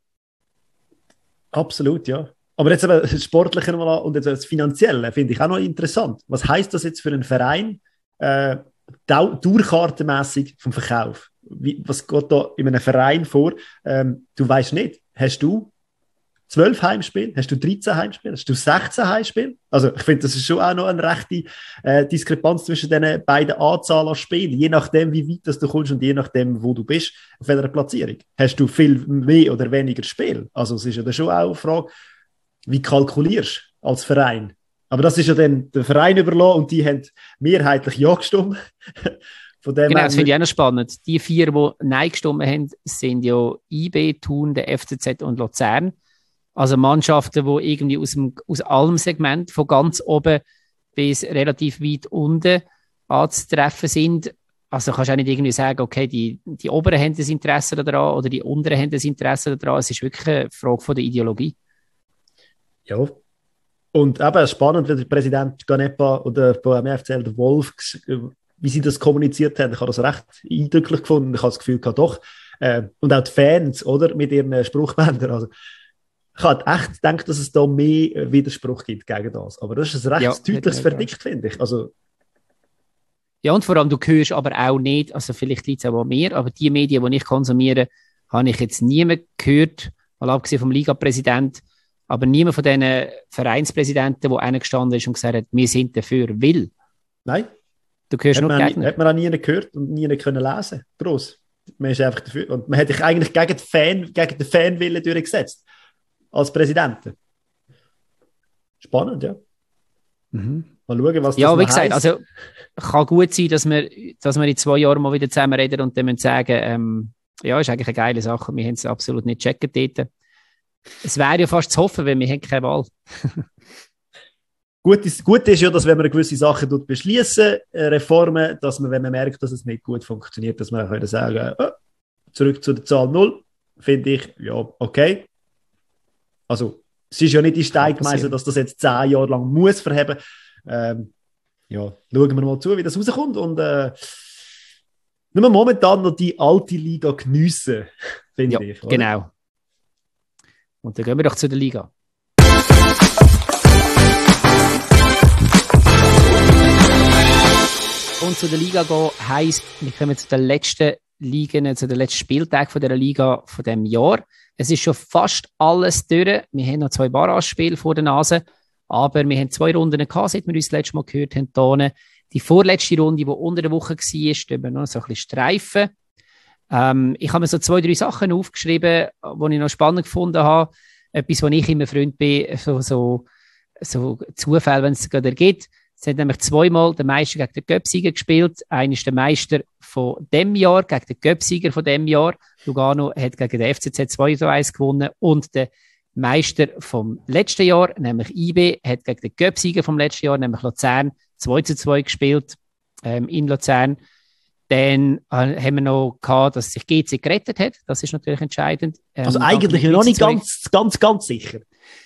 Absolut, ja. Aber jetzt aber das Sportliche nochmal und jetzt das Finanzielle finde ich auch noch interessant. Was heisst das jetzt für einen Verein äh, dauerkartenmässig vom Verkauf? Wie, was geht da in einem Verein vor? Ähm, du weißt nicht, hast du zwölf Heimspiele? Hast du dreizehn Heimspiele? Hast du sechzehn Heimspiele? Also ich finde, das ist schon auch noch eine rechte äh, Diskrepanz zwischen den beiden Anzahl an Spielen, je nachdem, wie weit das du kommst und je nachdem, wo du bist, auf welcher Platzierung. Hast du viel mehr oder weniger Spiele? Also es ist ja dann schon auch eine Frage, wie kalkulierst du als Verein? Aber das ist ja dann der Verein überlassen und die haben mehrheitlich Ja gestimmt. Von dem genau, das finde ich auch noch spannend. Die vier, die Nein gestimmt haben, sind ja I B, Thun, der F C Z und Luzern. Also Mannschaften, die irgendwie aus, dem, aus allem Segment, von ganz oben bis relativ weit unten anzutreffen sind. Also kannst du auch nicht irgendwie sagen, okay, die, die Oberen haben das Interesse daran oder die Unteren haben das Interesse daran. Es ist wirklich eine Frage von der Ideologie. Ja. Und eben spannend, wie der Präsident Ganepa oder beim F C L, der Wolf, wie sie das kommuniziert haben. Ich habe das recht eindrücklich gefunden. Ich habe das Gefühl gehabt, doch. Äh, und auch die Fans, oder? Mit ihren Spruchbändern. Also, ich habe echt gedacht, dass es da mehr Widerspruch gibt gegen das. Aber das ist ein recht Ja, deutliches Verdikt, finde ich. Also, ja, und vor allem, du hörst aber auch nicht, also vielleicht liegt es auch an mir, aber die Medien, die ich konsumiere, habe ich jetzt niemand gehört, mal abgesehen vom Liga-Präsident, aber niemand von diesen Vereinspräsidenten, der eingestanden ist und gesagt hat, wir sind dafür, will. Nein. Du hörst hat nur man, Gegner. Hat man auch nie gehört und nie können lesen. Gross. Man ist einfach dafür. Und man hat sich eigentlich gegen den, Fan, gegen den Fanwillen durchgesetzt. Als Präsident. Spannend, ja. Mhm. Mal schauen, was das ja, wie heisst. gesagt, also kann gut sein, dass wir, dass wir in zwei Jahren mal wieder zusammen reden und dann müssen sagen, ähm, ja, ist eigentlich eine geile Sache. Wir haben es absolut nicht gecheckt dort. Es wäre ja fast zu hoffen, weil wir haben keine Wahl. Gut ist, gut ist ja, dass wenn man gewisse Sachen beschließen, Reformen, dass man, wenn man merkt, dass es nicht gut funktioniert, dass man auch können sagen, oh, zurück zu der Zahl null, finde ich, ja, okay. Also, es ist ja nicht in Stein gemeißelt, dass das jetzt zehn Jahre lang muss verheben. Ähm, ja, schauen wir mal zu, wie das rauskommt und äh, nur momentan noch die alte Liga geniessen, finde ja, ich. Oder? Genau. Und dann gehen wir doch zu der Liga. Und zu der Liga gehen heisst, wir kommen zu den letzten Ligen, zu den letzten Spieltagen von dieser Liga von diesem Jahr. Es ist schon fast alles durch. Wir haben noch zwei Barrage-Spiele vor der Nase, aber wir haben zwei Runden gehabt, seit wir uns das letzte Mal gehört haben. Hier. Die vorletzte Runde, die unter der Woche war, stehen wir noch so ein bisschen streifen. Ähm, ich habe mir so zwei, drei Sachen aufgeschrieben, die ich noch spannend gefunden habe. Etwas, wo ich immer Freund bin, so, so, so Zufall, wenn es gerade ergibt. Es hat nämlich zweimal der Meister gegen den Göpsieger gespielt. Einer ist der Meister von dem Jahr gegen den Göpsieger von dem Jahr. Lugano hat gegen den F C Z zwei zu eins gewonnen. Und der Meister vom letzten Jahr, nämlich I B, hat gegen den Göpsieger vom letzten Jahr, nämlich Luzern, zwei zu zwei gespielt ähm, in Luzern. Dann äh, haben wir noch gehabt, dass sich G C gerettet hat. Das ist natürlich entscheidend. Ähm, also eigentlich noch nicht ganz, ganz, ganz sicher.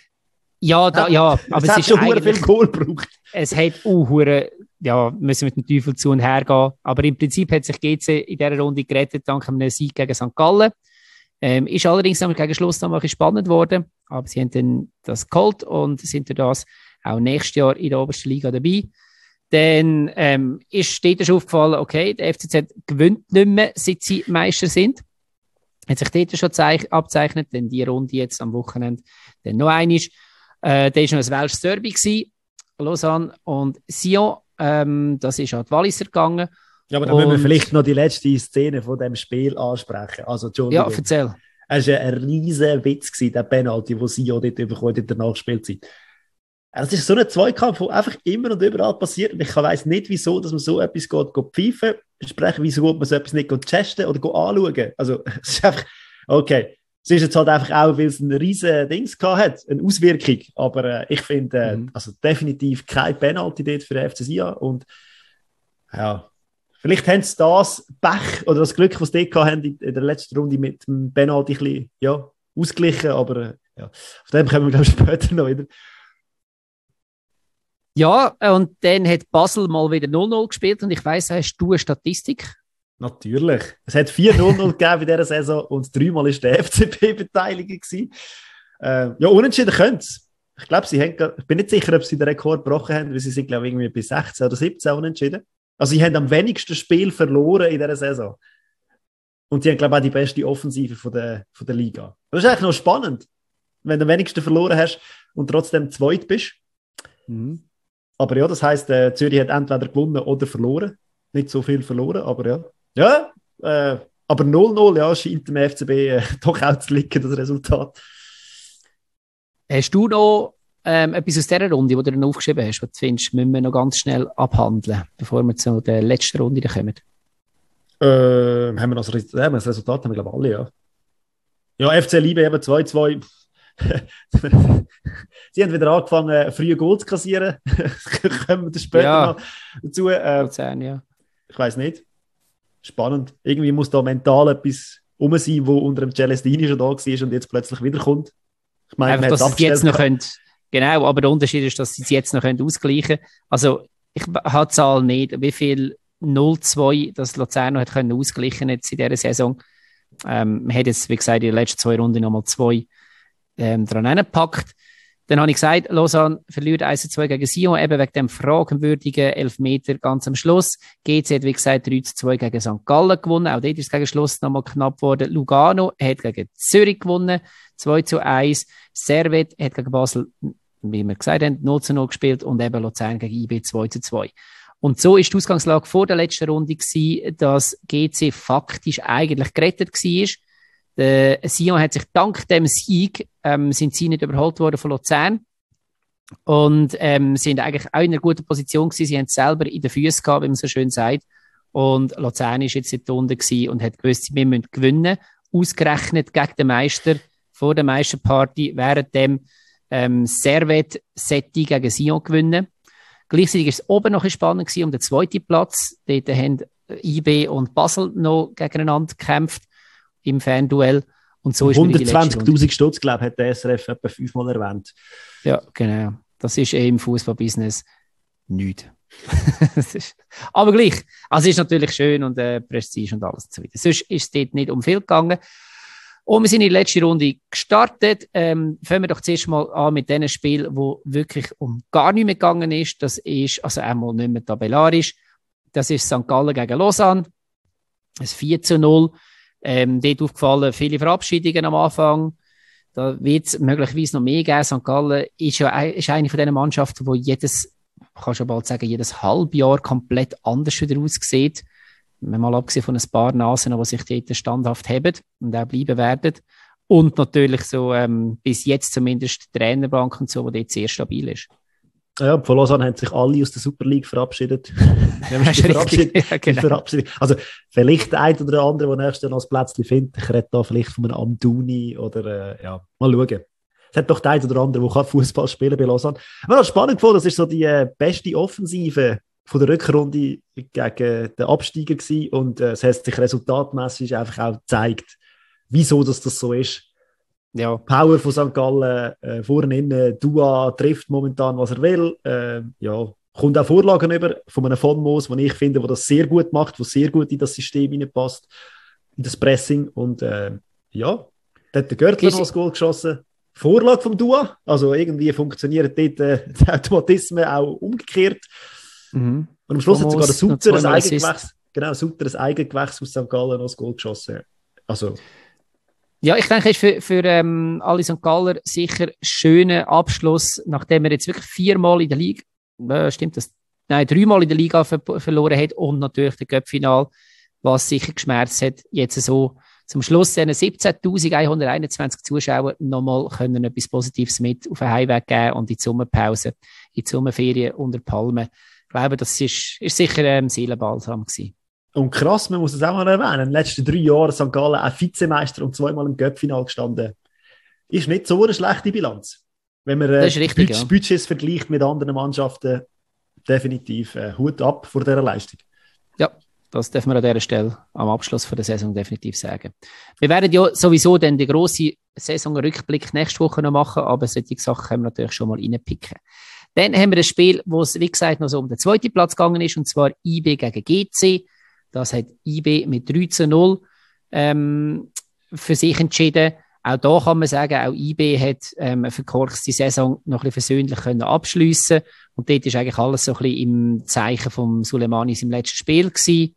Ja, da, ja, aber es, es hat schon viel Kohl gebraucht. Es hat auch hure, ja, müssen mit dem Teufel zu und her gehen. Aber im Prinzip hat sich G C in dieser Runde gerettet, dank einem Sieg gegen Sankt Gallen. Ähm, ist allerdings noch gegen Schluss noch ein bisschen spannend geworden. Aber sie haben dann das geholt und sind durch das auch nächstes Jahr in der obersten Liga dabei. Dann ähm, ist dort schon aufgefallen, okay, der F C Z gewinnt nicht mehr, seit sie Meister sind. Hat sich dort schon zeich- abzeichnet, denn die Runde jetzt am Wochenende dann noch einmal. Äh, da war noch ein Welsh Derby gewesen, Lausanne und Sion. Ähm, das ist an die Walliser gegangen. Ja, aber da müssen wir vielleicht noch die letzte Szene von dem Spiel ansprechen. Also, Entschuldigung. Ja, erzähl. Es war ein riesen Witz gewesen, der Penalty, den Sion dort bekommen in der Nachspielzeit. Es ist so ein Zweikampf, der einfach immer und überall passiert. Und ich weiss nicht, wieso, dass man so etwas geht, geht pfeifen, sprechen, wieso man so etwas nicht geht testen oder geht anschauen. Also, es ist einfach, okay. Es ist jetzt halt einfach auch, weil es ein riesen Dings gehabt hat, eine Auswirkung. Aber äh, ich finde, äh, mhm. also definitiv kein Penalty dort für den F C Sion. Und ja, vielleicht haben sie das Pech oder das Glück, was sie dort haben, in, in der letzten Runde mit dem Penalty ein bisschen, ja, ausgeglichen. Aber äh, ja, auf dem kommen wir, glaube ich, später noch wieder. Ja, und dann hat Basel mal wieder null null gespielt. Und ich weiss, hast du eine Statistik? Natürlich. Es hat vier null null gegeben in dieser Saison und dreimal war der F C B beteiligt. Äh, ja, unentschieden können sie. Ich glaube, sie haben, ich bin nicht sicher, ob sie den Rekord gebrochen haben, weil sie sind, glaube ich, irgendwie bis sechzehn oder siebzehn unentschieden. Also, sie haben am wenigsten Spiel verloren in dieser Saison. Und sie haben, glaube ich, auch die beste Offensive von der, von der Liga. Das ist eigentlich noch spannend, wenn du am wenigsten verloren hast und trotzdem zweit bist. Mhm. Aber ja, das heisst, äh, Zürich hat entweder gewonnen oder verloren. Nicht so viel verloren, aber ja. Ja, äh, aber null null, ja, scheint dem F C B äh, doch auch zu liegen, das Resultat. Hast du noch ähm, etwas aus dieser Runde, die du dann aufgeschrieben hast, was du findest, müssen wir noch ganz schnell abhandeln, bevor wir zu der letzten Runde kommen? Äh, haben wir noch das Resultat? Ja, das Resultat haben wir, glaube ich, alle, ja. Ja, F C Liebe eben zwei zwei. Sie haben wieder angefangen, frühe Goal zu kassieren. Kommen wir später ja. noch dazu. Äh, Luzern, ja. Ich weiss nicht. Spannend. Irgendwie muss da mental etwas rum sein, wo unter dem Celestini schon da war und jetzt plötzlich wiederkommt. Ich meine, einfach, dass sie jetzt noch könnt, Genau, aber der Unterschied ist, dass sie es jetzt noch ausgleichen können. Also, ich habe die Zahl nicht, wie viel null zwei das Luzern noch hat können ausgleichen jetzt in dieser Saison. Ähm, man hat jetzt, wie gesagt, in den letzten zwei Runden nochmal zwei ähm, dran hingepackt. Dann habe ich gesagt, Lausanne verliert eins zu zwei gegen Sion, eben wegen dem fragwürdigen Elfmeter ganz am Schluss. G C hat, wie gesagt, drei zu zwei gegen Sankt Gallen gewonnen. Auch dort ist es gegen Schluss nochmal knapp geworden. Lugano hat gegen Zürich gewonnen, zwei zu eins. Servet hat gegen Basel, wie wir gesagt haben, null zu null gespielt und eben Luzern gegen I B zwei zu zwei. Und so ist die Ausgangslage vor der letzten Runde gewesen, dass G C faktisch eigentlich gerettet war. Der Sion hat sich dank dem Sieg, ähm, sind sie nicht überholt worden von Luzern. Und, ähm, sind eigentlich auch in einer guten Position gewesen. Sie haben es selber in den Füßen gehabt, wie man so schön sagt. Und Luzern ist jetzt dort unten gewesen und hat gewusst, wir müssen gewinnen. Ausgerechnet gegen den Meister vor der Meisterparty, während dem, ähm, Servet Setti gegen Sion gewinnen. Gleichzeitig ist es oben noch spannend gewesen um den zweiten Platz. Dort haben I B und Basel noch gegeneinander gekämpft im Fanduell. Und so hundertzwanzigtausend Stutz, glaube ich, hat der S R F etwa fünfmal erwähnt. Ja, genau. Das ist eh im Fußballbusiness nichts. Aber gleich. Also es ist natürlich schön und äh, Prestige und alles und so weiter. Sonst ist es dort nicht um viel gegangen. Und wir sind in die letzte Runde gestartet. Ähm, fangen wir doch zuerst mal an mit dem Spiel, wo wirklich um gar nichts mehr gegangen ist. Das ist also einmal nicht mehr tabellarisch. Das ist Sankt Gallen gegen Lausanne. Ein vier zu null. Ähm, dort aufgefallen, viele Verabschiedungen am Anfang. Da wird es möglicherweise noch mehr geben. Sankt Gallen ist ja ein, ist eine von diesen Mannschaften, die jedes, kann schon bald sagen, jedes Halbjahr komplett anders wieder aussieht. Mal abgesehen von ein paar Nasen, die sich dort standhaft haben und auch bleiben werden. Und natürlich so, ähm, bis jetzt zumindest die Trainerbank und so, die dort sehr stabil ist. Ja, von Lausanne haben sich alle aus der Super League verabschiedet. verabschiedet. Ja, genau. verabschiedet. Also, vielleicht der eine oder der andere, der nächstes Jahr noch ein Plätzchen findet. Ich rede da vielleicht von einem Amdouni oder, äh, ja, mal schauen. Es hat doch der eine oder andere, der Fußball spielen bei Lausanne. Aber was spannend gefunden, das ist so die äh, beste Offensive von der Rückrunde gegen den Absteiger gewesen. Und äh, es hat sich resultatmässig einfach auch gezeigt, wieso das, das so ist. Ja. Power von Sankt Gallen, äh, vorne innen, Dua trifft momentan, was er will. Äh, ja, kommt auch Vorlagen über von einem von Moos, den ich finde, der das sehr gut macht, der sehr gut in das System hineinpasst, in das Pressing. Und äh, ja, da hat der Görtler noch das Goal geschossen. Vorlage vom Dua, also irgendwie funktionieren dort äh, die Automatismen auch umgekehrt. Mhm. Und am Schluss von hat sogar der Sutter ein Eigengewächs, genau, Sutter ein Eigengewächs aus Sankt Gallen noch das Goal geschossen. Also ja, ich denke, es ist für, für ähm, alle Sankt Galler sicher ein schöner Abschluss, nachdem er jetzt wirklich viermal in der Liga, äh, stimmt das? Nein, dreimal in der Liga ver verloren hat und natürlich der Cup-Final, was sicher geschmerzt hat, jetzt so zum Schluss diesen siebzehntausendeinhunderteinundzwanzig Zuschauer nochmal können etwas Positives mit auf den Heimweg geben und in die Sommerpause, in die Sommerferien unter Palmen. Ich glaube, das ist, ist sicher ein ähm, Seelenbalsam gewesen. Und krass, man muss es auch mal erwähnen, in den letzten drei Jahren Sankt Gallen auch Vizemeister und zweimal im Cup-Final gestanden. Ist nicht so eine schlechte Bilanz. Wenn man äh, richtig, Budget, ja. Budgets vergleicht mit anderen Mannschaften, definitiv äh, Hut ab vor dieser Leistung. Ja, das dürfen wir an dieser Stelle am Abschluss der Saison definitiv sagen. Wir werden ja sowieso dann den grossen Saisonrückblick nächste Woche noch machen, aber solche Sachen können wir natürlich schon mal reinpicken. Dann haben wir ein Spiel, wo es, wie gesagt, noch so um den zweiten Platz gegangen ist, und zwar I B gegen G C. Das hat I B mit drei zu null ähm, für sich entschieden. Auch da kann man sagen, auch I B hat ähm, eine verkorkste Saison noch ein bisschen versöhnlich können abschliessen. Und dort ist eigentlich alles so ein bisschen im Zeichen von Sulemanis im letzten Spiel gewesen.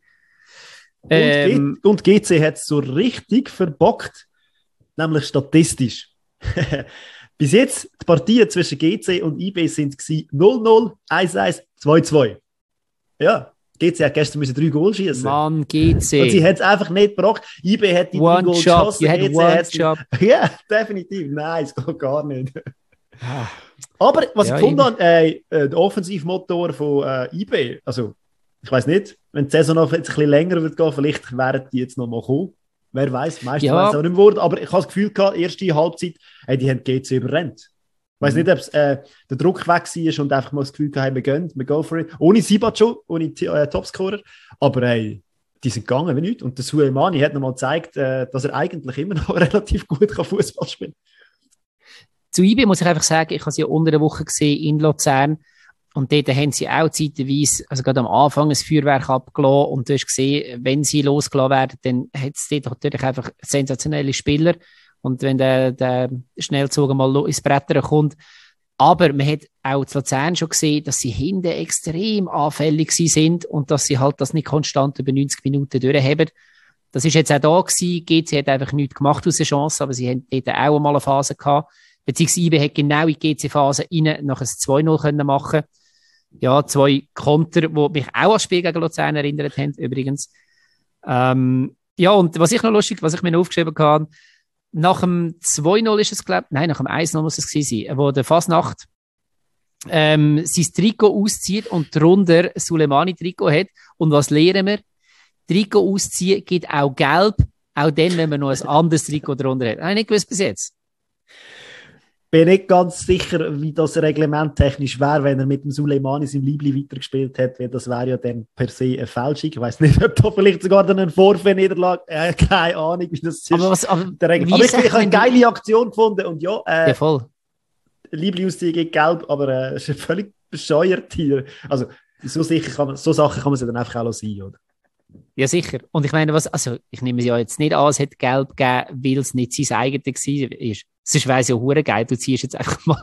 Ähm, und, G- und G C hat es so richtig verbockt, nämlich statistisch. Bis jetzt, die Partien zwischen G C und I B sind null null, eins eins, zwei zwei. Ja. G C hat gestern müssen drei Goal schießen. Mann, G C. Und sie hat es einfach nicht gebracht. I B hat die one drei Goal job. geschossen. You had one job. Ja, definitiv. Nein, es geht gar nicht. Aber was ja, ich gefunden habe, äh, der Offensivmotor von äh, I B, also ich weiß nicht, wenn die Saison noch jetzt ein bisschen länger wird gehen, vielleicht werden die jetzt noch mal kommen. Wer weiß, meistens ja. weiß es auch nicht mehr. Aber ich habe das Gefühl gehabt, erste Halbzeit, hey, die haben G C überrennt. Ich weiss nicht, ob äh, der Druck weg war und einfach mal das Gefühl gehabt, wir gehen, wir go for it. Ohne Sibacho, ohne äh, Topscorer. Aber hey, die sind gegangen wie nichts. Und der Suleimani hat nochmal gezeigt, äh, dass er eigentlich immer noch relativ gut Fußball spielen kann. Zu I B muss ich einfach sagen, ich habe sie ja unter der Woche gesehen in Luzern und dort haben sie auch zeitweise, also gerade am Anfang, ein Feuerwerk abgelassen und du hast gesehen, wenn sie losgelassen werden, dann hat es dort natürlich einfach sensationelle Spieler und wenn der, der Schnellzug mal ins Brettern kommt. Aber man hat auch in Luzern schon gesehen, dass sie hinten extrem anfällig sind und dass sie halt das nicht konstant über neunzig Minuten durchhaben. Das ist jetzt auch da gewesen. G C hat einfach nichts gemacht aus der Chance, aber sie haben dort auch mal eine Phase gehabt. Beziehungsweise I B hat genau in die G C-Phase rein noch ein zwei null können machen. Ja, zwei Konter, die mich auch an das Spiel gegen Luzern erinnert haben, übrigens. Ähm, ja, und was ich noch lustig, was ich mir noch aufgeschrieben habe, nach dem zwei null ist es, glaube ich, nein, nach dem eins null muss es gewesen sein, wo der Fasnacht ähm, sein Trikot auszieht und darunter Suleimani-Trikot hat. Und was lernen wir? Trikot ausziehen gibt auch gelb, auch dann, wenn man noch ein anderes Trikot drunter hat. Habe ich nicht gewusst bis jetzt. Bin nicht ganz sicher, wie das reglementtechnisch wäre, wenn er mit dem Suleimani sein Liebling weitergespielt hätte, weil das wäre ja dann per se eine Fälschung. Ich weiss nicht, ob da vielleicht sogar dann ein Vorfeld-Niederlage, äh, keine Ahnung, wie das ist. Aber, was, aber, der Regel. aber ich, ich habe eine geile Aktion gefunden und ja, äh, ja voll. Liebling ausziehen geht gelb, aber äh, es ist völlig bescheuert hier. Also so, sicher kann man, so Sachen kann man sie dann einfach auch sein, oder? Ja, sicher. Und ich meine, was, also, ich nehme es ja jetzt nicht an, es hat gelb gegeben, weil es nicht sein eigenes war. Sonst wäre es ja hure geil. Du ziehst jetzt einfach mal,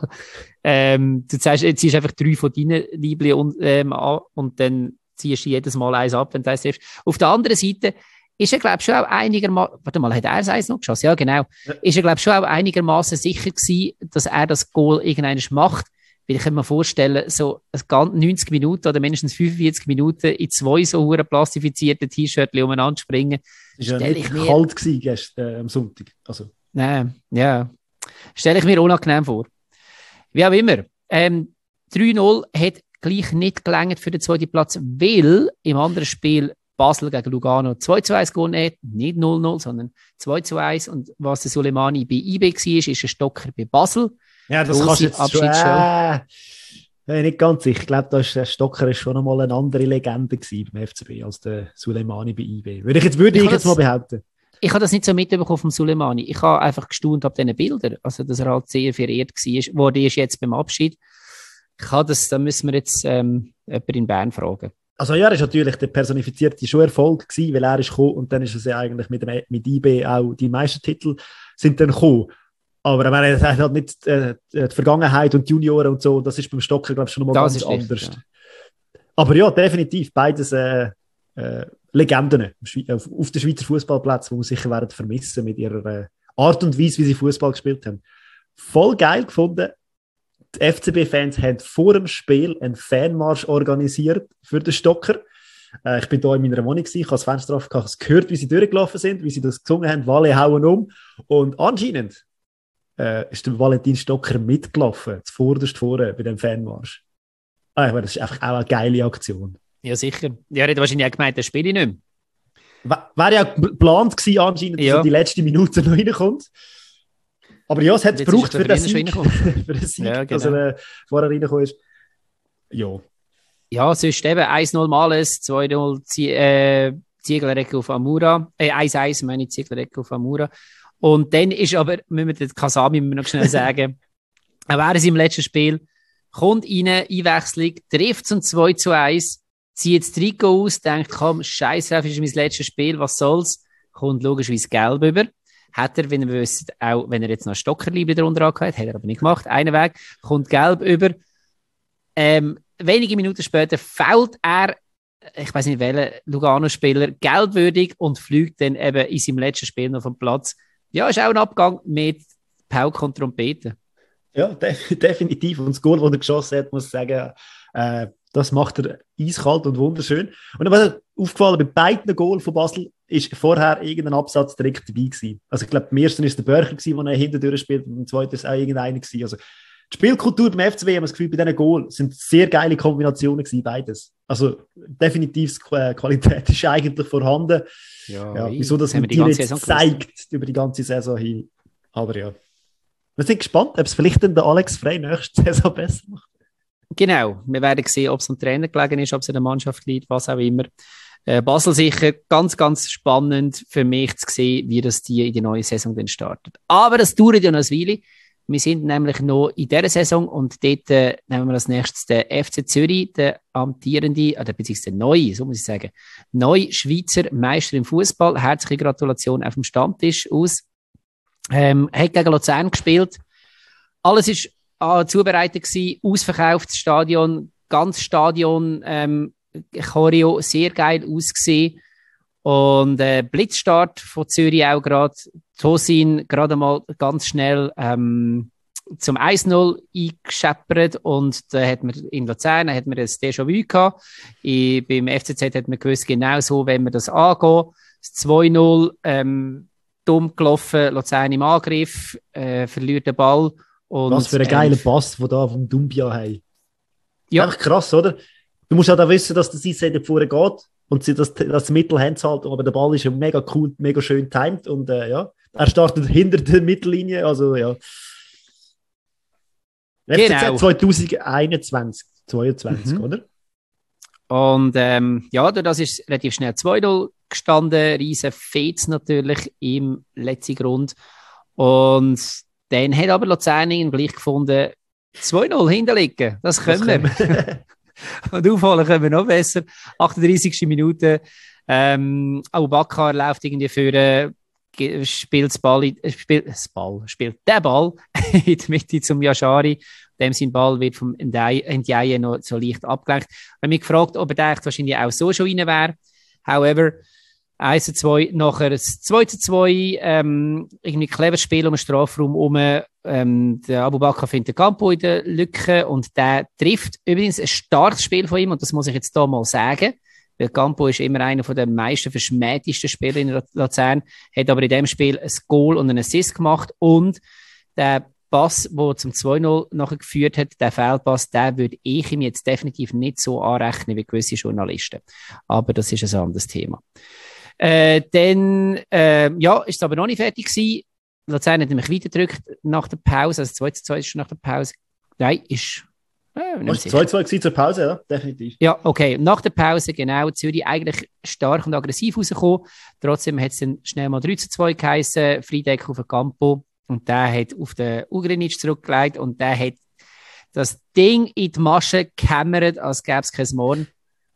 ähm, du ziehst, ziehst einfach drei von deinen Liebling ähm, an und dann ziehst du jedes Mal eins ab, wenn du eins triffst. Auf der anderen Seite ist er, glaube ich, schon auch einigermaßen, warte mal, hat er es eins noch geschossen? Ja, genau. Ja. Ist er, glaube ich, schon auch einigermaßen sicher gewesen, dass er das Goal irgendwann macht. Weil ich kann mir vorstellen, so neunzig Minuten oder mindestens fünfundvierzig Minuten in zwei so hure plastifizierte T-Shirts umeinander springen. Das war ja nicht mir... kalt gewesen gestern äh, am Sonntag. Also. Nein, ja. Stelle ich mir unangenehm vor. Wie auch immer. Ähm, drei null hat gleich nicht gelangt für den zweiten Platz, weil im anderen Spiel Basel gegen Lugano zwei zu eins gewonnen hat. Nicht null null, sondern zwei zu eins. Und was der Suleimani bei I B war, ist ein Stocker bei Basel. Ja, das kannst du jetzt schon, äh, äh, nicht ganz sicher. Ich glaube, da ist, der Stocker ist schon einmal eine andere Legende gewesen beim F C B als der Suleimani bei I B. Würde ich jetzt, würde ich ich jetzt das, mal behaupten. Ich habe das nicht so mitbekommen vom Suleimani. Ich habe einfach gestaunt ab diesen Bildern. Also, dass er halt sehr verehrt war, wurde ist jetzt beim Abschied. Ich habe das, da müssen wir jetzt ähm, jemanden in Bern fragen. Also ja, er ist natürlich der personifizierte schon Erfolg gewesen, weil er ist gekommen und dann ist es ja eigentlich mit, dem, mit I B auch die meisten Titel sind dann gekommen. Aber er hat halt nicht äh, die Vergangenheit und die Junioren und so, das ist beim Stocker, glaube ich, schon nochmal ganz anders. Richtig, ja. Aber ja, definitiv, beides äh, äh, Legenden auf, auf den Schweizer Fußballplatz, die wir sicher werden vermissen mit ihrer äh, Art und Weise, wie sie Fußball gespielt haben. Voll geil gefunden. Die F C B-Fans haben vor dem Spiel einen Fanmarsch organisiert für den Stocker. Äh, ich bin hier in meiner Wohnung, ich habe das Fenster aufgehabt, ich habe gehört, wie sie durchgelaufen sind, wie sie das gesungen haben, Walle hauen um. Und anscheinend Äh, ist der Valentin Stocker mitgelaufen, zuvorderst vorne bei dem Fanmarsch. Ah, ich meine, das ist einfach auch eine geile Aktion. Ja, sicher. Ja, er hat wahrscheinlich auch gemeint, das spiele ich nicht mehr. Wäre ja geplant gewesen, anscheinend, dass ja. er die letzte Minute noch reinkommt. Aber ja, es hat es gebraucht für den Sieg, für den Sieg ja, genau. dass er äh, vorher reingekommen ist. Ja. Ja, sonst eben eins null Males, zwei null Zie- äh, Zieglerecke auf Amura, äh, eins eins meine ich, Zieglerecke auf Amura. Und dann ist aber, müssen wir den Kasami noch schnell sagen, er wäre es im letzten Spiel, kommt rein, Einwechslung, trifft zum zwei zu eins, zieht das Trikot aus, denkt, komm, scheiß drauf, ist mein letztes Spiel, was soll's? Kommt logischerweise gelb über. Hat er, wenn ihr wisst, auch wenn er jetzt noch ein Stockerliebe darunter angehört, hat er aber nicht gemacht, einen Weg, kommt gelb über. Ähm, wenige Minuten später fällt er, ich weiß nicht welcher Lugano-Spieler, gelbwürdig und fliegt dann eben in seinem letzten Spiel noch vom Platz. Ja, ist auch ein Abgang mit Pauke und Trompeten. Ja, de- definitiv. Und das Goal, das er geschossen hat, muss ich sagen, äh, das macht er eiskalt und wunderschön. Und was ist aufgefallen, bei beiden Goals von Basel ist vorher irgendein Absatz direkt dabei gewesen. Also ich glaube, beim ersten war der Börcher, der er hinten durchspielt, und beim zweiten war es auch irgendeiner gewesen. Also die Spielkultur beim F C B, haben wir das Gefühl, bei diesen Goals sind sehr geile Kombinationen gewesen, beides. Also definitiv, die Qualität ist eigentlich vorhanden. Ja, ja, wieso das mit dir jetzt zeigt über die ganze Saison hin. Aber ja. Wir sind gespannt, ob es vielleicht dann der Alex Frey nächste Saison besser macht. Genau. Wir werden sehen, ob es am Trainer gelegen ist, ob es in der Mannschaft liegt, was auch immer. Äh, Basel sicher ganz, ganz spannend für mich zu sehen, wie das die in die neue Saison dann startet. Aber das dauert ja noch ein Weile. Wir sind nämlich noch in dieser Saison und dort äh, nehmen wir als nächstes den F C Zürich, der amtierende, oder beziehungsweise der neue, so muss ich sagen, neue Schweizer Meister im Fußball. Herzliche Gratulation auf dem Stammtisch aus. Ähm, hat gegen Luzern gespielt. Alles war äh, zubereitet gewesen, ausverkauftes Stadion, ganz Stadion, ähm, Choreo, sehr geil ausgesehen. Und äh, Blitzstart von Zürich auch gerade. Tosin gerade mal ganz schnell ähm, zum eins null eingescheppert und da hat man in Luzern hat man das Déjà-vu gehabt. I, beim F C Z hat man gewusst, genau so, wenn man das angeht. Das zwei null, ähm, dumm gelaufen, Luzern im Angriff, äh, verliert den Ball. Und, was für ein geiler Pass, den da vom Dumbia haben. Ja. Einfach krass, oder? Du musst ja da wissen, dass das Eis nicht vorne geht und sie das, das Mittel haben zu halten, aber der Ball ist ja mega cool, mega schön timed und äh, ja, er startet hinter der Mittellinie, also ja. Genau. F C Z zwanzig einundzwanzig, zweiundzwanzig, mhm. oder? Und ähm, ja, das ist relativ schnell zwei null gestanden, riesen Fets natürlich im letzten Grund. Und dann hat aber Luzern gleich gefunden, zwei null hinterliegen, das können das wir. wir. Und aufholen können wir noch besser. achtunddreißigste Minute. Ähm, Aboubakar läuft irgendwie für spielt das Ball, äh, spielt, das Ball, spielt der Ball in die Mitte zum Yashari. Dem sein Ball wird vom Ndiaye noch so leicht abgelenkt. Ich habe mich gefragt, ob er da wahrscheinlich auch so schon rein wäre. However, eins zu zwei, nachher das zwei zu zwei, ähm, irgendwie cleveres Spiel um den Strafraum herum. Ähm, der Aboubakar findet den Campo in der Lücke und der trifft übrigens ein starkes Spiel von ihm und das muss ich jetzt hier mal sagen. Weil Campo ist immer einer der meisten verschmähtesten Spieler in Luzern, hat aber in dem Spiel ein Goal und einen Assist gemacht und der Pass, der zum zwei null nachher geführt hat, der Fehlpass, den würde ich ihm jetzt definitiv nicht so anrechnen wie gewisse Journalisten. Aber das ist ein anderes Thema. Äh, dann, äh, ja, ist es aber noch nicht fertig gewesen. Luzern hat nämlich weitergedrückt nach der Pause, also zwei zu zwei ist schon nach der Pause. Nein, ist... Äh, das war zwei zu zwei zur Pause, ja, definitiv. Ja, okay. Nach der Pause, genau, Zürich eigentlich stark und aggressiv rausgekommen. Trotzdem hat es dann schnell mal drei zu zwei geheissen, Friedeck auf den Campo. Und der hat auf den Ugrinic zurückgelegt und der hat das Ding in die Masche gehämmert, als gäbe es kein Morgen.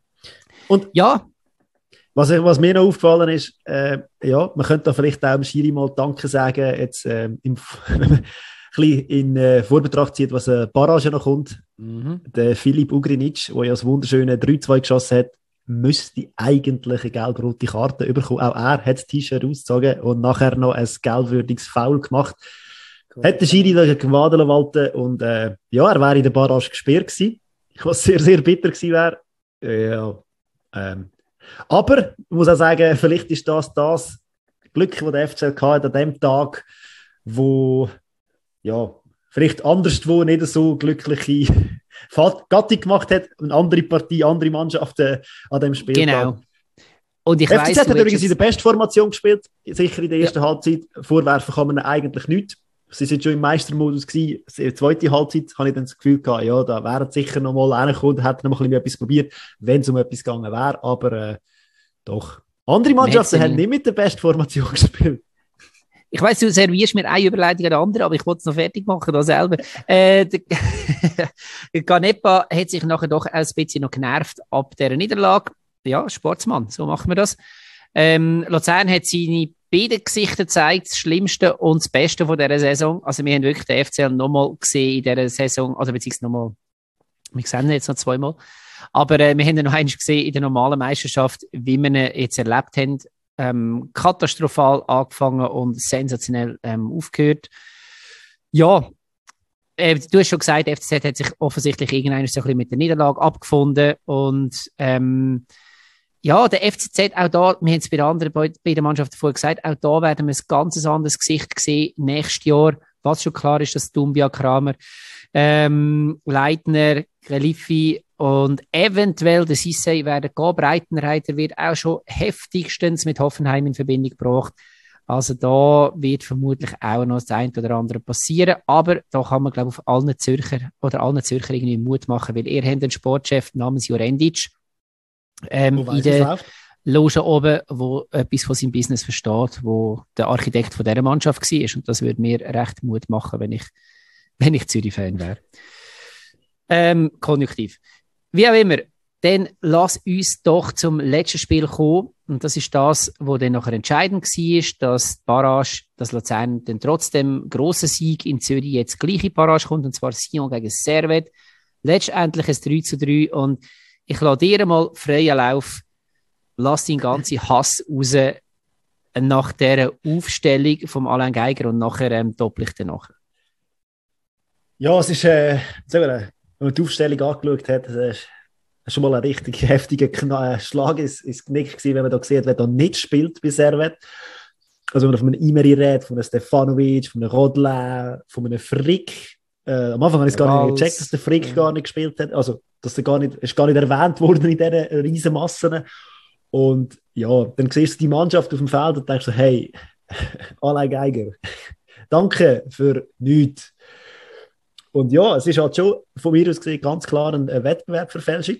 Und ja. Was, was mir noch aufgefallen ist, äh, ja, man könnte da vielleicht auch dem Schiri mal Danke sagen, jetzt äh, im, wenn man ein bisschen in äh, Vorbetracht zieht, was eine Barrage noch kommt. Mhm. Der Filip Ugrinic, der ja das wunderschöne drei zwei geschossen hat, müsste eigentlich eine gelb-rote Karte bekommen. Auch er hat das T-Shirt ausgezogen und nachher noch ein gelbwürdiges Foul gemacht. Cool. Hat der Schiri da gewadeln walten und äh, ja, er wäre in der Barrage gesperrt gewesen, was sehr, sehr bitter gewesen wäre. Ja, ähm. Aber ich muss auch sagen, vielleicht ist das das Glück, das der F C L hatte an dem Tag, wo ja, vielleicht anderswo nicht so glückliche Gattung gemacht hat, eine andere Partie, andere Mannschaften an dem Spiel. Genau. Und ich F C Z weiss, hat übrigens in der Bestformation gespielt, sicher in der ersten ja. Halbzeit. Vorwerfen kann man eigentlich nicht. Sie sind schon im Meistermodus gewesen. In der zweiten Halbzeit habe ich dann das Gefühl gehabt, ja, da wären sicher noch mal reingekommen, hätten noch mal etwas probiert, wenn es um etwas gegangen wäre. Aber äh, doch. Andere Mannschaften haben nicht mit der Bestformation gespielt. Ich weiss, du servierst mir eine Überleitung an andere, aber ich wollte es noch fertig machen, da selber. Äh, der Canepa hat sich nachher doch ein bisschen noch genervt ab dieser Niederlage. Ja, Sportsmann, so macht man das. Ähm, Luzern hat seine beiden Gesichter gezeigt, das Schlimmste und das Beste von dieser Saison. Also wir haben wirklich den F C L nochmal gesehen in dieser Saison, also beziehungsweise nochmal, wir sehen ihn jetzt noch zweimal, aber äh, wir haben ihn noch einmal gesehen in der normalen Meisterschaft, wie wir ihn jetzt erlebt haben. Ähm, katastrophal angefangen und sensationell ähm, aufgehört. Ja, äh, du hast schon gesagt, der F C Z hat sich offensichtlich irgendwann so ein bisschen mit der Niederlage abgefunden und ähm, ja, der F C Z, auch da, wir haben es bei den anderen beiden Mannschaften vorher gesagt, auch da werden wir ein ganz anderes Gesicht sehen nächstes Jahr, was schon klar ist, dass Dumbia, Kramer, ähm, Leitner, Relifi und eventuell der Sissé werden gehen. Breitenreiter wird auch schon heftigstens mit Hoffenheim in Verbindung gebracht. Also da wird vermutlich auch noch das eine oder andere passieren. Aber da kann man, glaube ich, auf allen Zürcher oder allen Zürcher irgendwie Mut machen, weil ihr habt einen Sportchef namens Jurendic ähm, in der Loge oben, wo etwas von seinem Business versteht, wo der Architekt von dieser Mannschaft war. Und das würde mir recht Mut machen, wenn ich wenn ich Zürich-Fan wäre. Ähm, konjunktiv. Wie auch immer, dann lass uns doch zum letzten Spiel kommen. Und das ist das, was dann nachher entscheidend war, dass die Barrage, dass Luzern dann trotzdem grossen Sieg in Zürich jetzt gleiche Barrage kommt, und zwar Sion gegen Servette. Letztendlich ein drei zu drei. Und ich lasse dir mal freien Lauf. Lass deinen ganzen Hass raus nach dieser Aufstellung von Alain Geiger und nachher ähm, doppel ich dann nachher. Ja, es ist, äh, wenn man die Aufstellung angeschaut hat, es ist schon mal ein richtig heftiger Kna- Schlag ins, ins Knick gewesen, wenn man da sieht, wer da nicht spielt bei Servette. Also wenn man von einem Imeri redet, von einem Stefanovic, von einem Rodler, von einem Frick. Äh, am Anfang habe ich es gar nicht gecheckt, dass der Frick ja. gar nicht gespielt hat. Also, dass der gar nicht, ist gar nicht erwähnt worden in diesen riesen Massen. Und ja, dann siehst du die Mannschaft auf dem Feld und denkst so, hey, Alain Geiger, danke für nichts. Und ja, es ist halt schon von mir aus gesehen ganz klar eine Wettbewerbsverfälschung.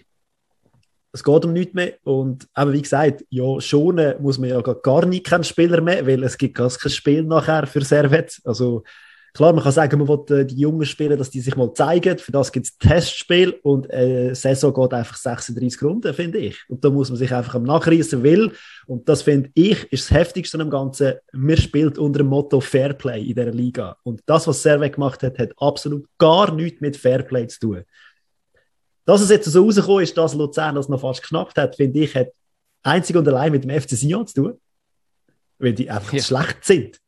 Es geht um nichts mehr. Und eben wie gesagt, ja, schonen muss man ja gar nicht keinen Spieler mehr, weil es gibt gar kein Spiel nachher für Servette. Also klar, man kann sagen, man will die jungen Spieler, dass die sich mal zeigen. Für das gibt es Testspiel und eine Saison geht einfach sechsunddreißig Runden, finde ich. Und da muss man sich einfach am Nachreissen, weil, und das finde ich, ist das Heftigste am Ganzen, man spielt unter dem Motto Fairplay in dieser Liga. Und das, was Servette gemacht hat, hat absolut gar nichts mit Fairplay zu tun. Dass es jetzt so rausgekommen ist, dass Luzern das noch fast geschnappt hat, finde ich, hat einzig und allein mit dem F C Sion zu tun, weil die einfach ja. schlecht sind.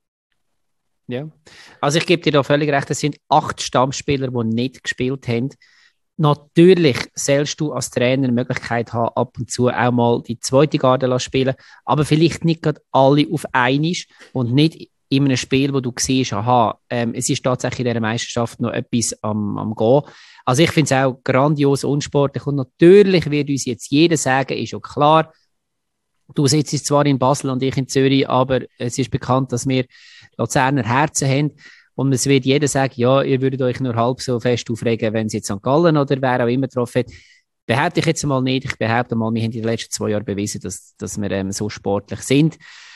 Ja, also ich gebe dir da völlig recht, es sind acht Stammspieler, die nicht gespielt haben. Natürlich sollst du als Trainer die Möglichkeit haben, ab und zu auch mal die zweite Garde zu spielen, aber vielleicht nicht gerade alle auf einmal und nicht in einem Spiel, wo du siehst, aha, ähm, es ist tatsächlich in dieser Meisterschaft noch etwas am, am Gehen. Also ich finde es auch grandios unsportlich und natürlich wird uns jetzt jeder sagen, ist ja klar, du sitzt zwar in Basel und ich in Zürich, aber es ist bekannt, dass wir Luzerner Herzen haben. Und es wird jeder sagen, ja, ihr würdet euch nur halb so fest aufregen, wenn es jetzt Sankt Gallen oder wer auch immer getroffen hat. Behaupte ich jetzt mal nicht. Ich behaupte mal, wir haben in den letzten zwei Jahren bewiesen, dass, dass wir ähm, so sportlich sind.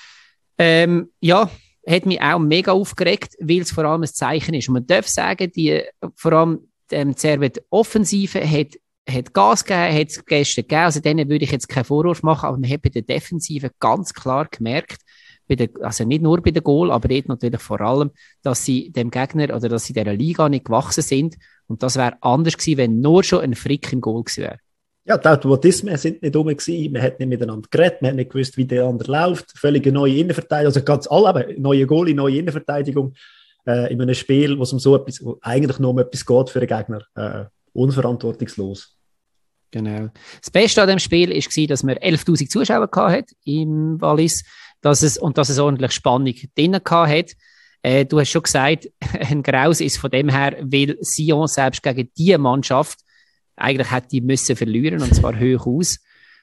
Ähm, ja, hat mich auch mega aufgeregt, weil es vor allem ein Zeichen ist. Und man darf sagen, die, vor allem ähm, die Servette Offensive hat hat Gas gegeben, hat es gestern gegeben, also denen würde ich jetzt keinen Vorwurf machen, aber man hat bei der Defensive ganz klar gemerkt, bei der, also nicht nur bei der Goal, aber dort natürlich vor allem, dass sie dem Gegner oder dass sie dieser Liga nicht gewachsen sind und das wäre anders gewesen, wenn nur schon ein Frick im Goal gewesen wäre. Ja, die Automatismen sind nicht rum gewesen, man hat nicht miteinander geredet, man hat nicht gewusst, wie der andere läuft, völlig neue Innenverteidigung, also ganz alle, neue Goalie, neue Innenverteidigung, äh, in einem Spiel, wo es um so etwas, wo eigentlich nur um etwas geht für den Gegner, äh, unverantwortungslos. Genau. Das Beste an dem Spiel war, dass wir elftausend Zuschauer hatten im Wallis, dass es, und dass es ordentlich Spannung drin hatte. Äh, du hast schon gesagt, ein Graus ist von dem her, weil Sion selbst gegen diese Mannschaft eigentlich hätte die müssen verlieren, und zwar hoch aus.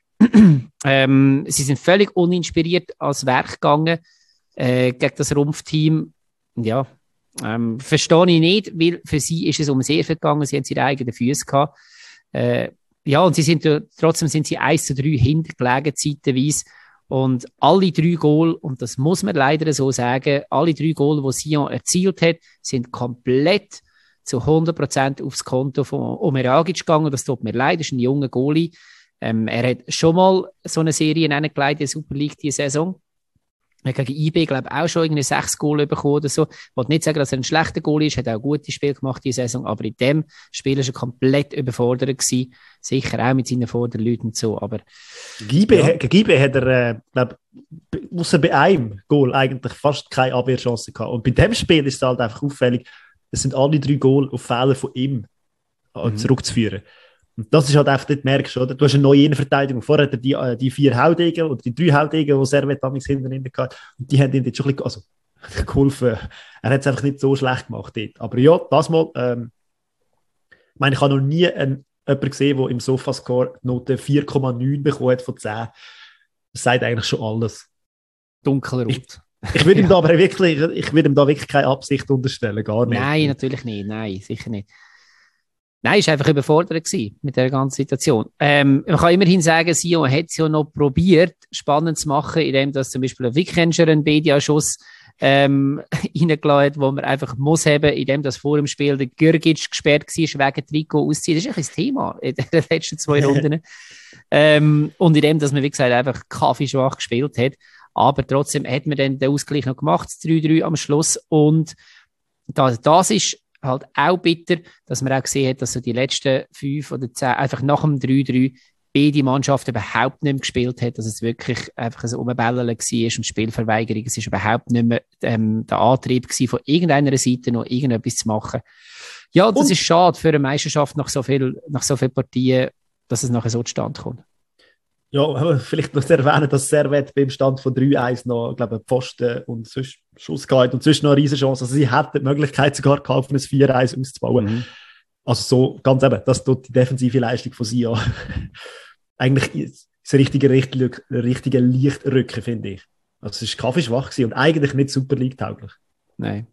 ähm, sie sind völlig uninspiriert als Werk gegangen äh, gegen das Rumpfteam. Ja, ähm, verstehe ich nicht, weil für sie ist es um sehr viel gegangen, sie haben ihre eigenen Füße gehabt. Äh, Ja, und sie sind, trotzdem sind sie eins zu drei hintergelegen, zeitweise. Und alle drei Goal, und das muss man leider so sagen, alle drei Goal, die Sion erzielt hat, sind komplett zu hundert Prozent aufs Konto von Omeragic gegangen. Das tut mir leid, das ist ein junger Goalie. Ähm, er hat schon mal so eine Serie hineingelegt in der Super League diese Saison. Er hat gegen I B, glaube ich, auch schon irgendwie sechs Goal bekommen oder so. Ich wollte nicht sagen, dass er ein schlechter Goal ist, hat auch gute Spiele gemacht diese Saison, aber in dem Spiel war er komplett überfordert gewesen. Sicher auch mit seinen Vorderleuten und so, aber... Gegen ja. I B hat er, äh, glaube ich, ausser bei einem Goal eigentlich fast keine Abwehrchance gehabt. Und bei dem Spiel ist es halt einfach auffällig, es sind alle drei Goal auf Fehler von ihm mhm. zurückzuführen. Und das ist halt einfach, dort merkst du, oder? Du hast eine neue Innenverteidigung. Vorher hat er die, äh, die vier Haudegen oder die drei Haudegen, die Servette damals hinten drin hatte. Und die haben ihm jetzt schon ein bisschen also, geholfen. Er hat es einfach nicht so schlecht gemacht dort. Aber ja, das mal, ähm, ich meine, ich habe noch nie einen, jemanden gesehen, der im Sofascore Note vier Komma neun bekommen hat von zehn. Das sagt eigentlich schon alles. Dunkelrot. Ich, ich würde ihm da aber wirklich, ich würde ihm da wirklich keine Absicht unterstellen, gar nicht. Nein, natürlich nicht. Nein, sicher nicht. Nein, es war einfach überfordert gewesen mit der ganzen Situation. Ähm, man kann immerhin sagen, Sion hat es ja noch probiert, spannend zu machen, indem dass zum Beispiel ein Wickenger einen Bedia-Schuss ähm, reingelassen hat, wo man einfach muss haben, indem das vor dem Spiel der Gürgic gesperrt war, wegen Trikot ausziehen. Das ist ein das Thema in den letzten zwei Runden. ähm, und indem, dass man, wie gesagt, einfach kaffeeschwach gespielt hat. Aber trotzdem hat man dann den Ausgleich noch gemacht, das drei drei am Schluss. Und das, das ist halt auch bitter, dass man auch gesehen hat, dass so die letzten fünf oder zehn einfach nach dem drei drei beide Mannschaften überhaupt nicht mehr gespielt hat, dass es wirklich einfach ein Umbellen war und Spielverweigerung. Es ist überhaupt nicht mehr ähm, der Antrieb gewesen, von irgendeiner Seite noch irgendetwas zu machen. Ja, das und? ist schade für eine Meisterschaft nach so viel, nach so vielen Partien, dass es nachher so zustande kommt. Ja, aber vielleicht noch zu erwähnen, dass Servette beim Stand von drei eins noch, glaube ich, Pfosten und sonst Schuss gehabt und sonst noch eine riesen Chance. Also sie hätten die Möglichkeit sogar gehabt, auf ein vier eins auszubauen. Mhm. Also so, ganz eben, das tut die defensive Leistung von Sion eigentlich ist das richtige, richtige, richtige Lichtrücken, finde ich. Also es war kaffeeschwach gewesen und eigentlich nicht Super League-tauglich. Nein.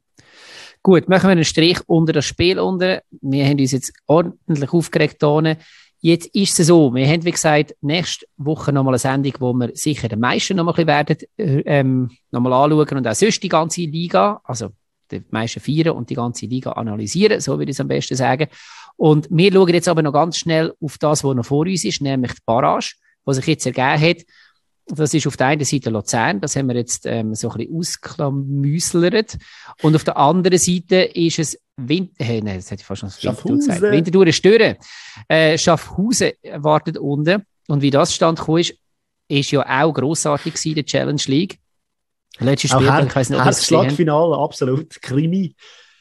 Gut, machen wir einen Strich unter das Spiel unter. Wir haben uns jetzt ordentlich aufgeregt hier. Jetzt ist es so, wir haben, wie gesagt, nächste Woche nochmal eine Sendung, wo wir sicher den meisten nochmal ein bisschen werden, ähm, nochmal anschauen und auch sonst die ganze Liga, also die meisten vieren und die ganze Liga analysieren, so würde ich es am besten sagen. Und wir schauen jetzt aber noch ganz schnell auf das, was noch vor uns ist, nämlich die Barrage, die sich jetzt ergeben hat. Das ist auf der einen Seite Luzern, das haben wir jetzt ähm, so ein bisschen ausklamüslert. Und auf der anderen Seite ist es Wind hey, nein, das hätte ich fast schon Winterthur gesagt. Winterthur ist Stören. Äh, Schaffhausen wartet unten. Und wie das stand kam, ist, ist ja auch grossartig gewesen, der Challenge League. Letztes Spiel, Her- ich weiss nicht, ob es Herzschlagfinale, absolut. Krimi.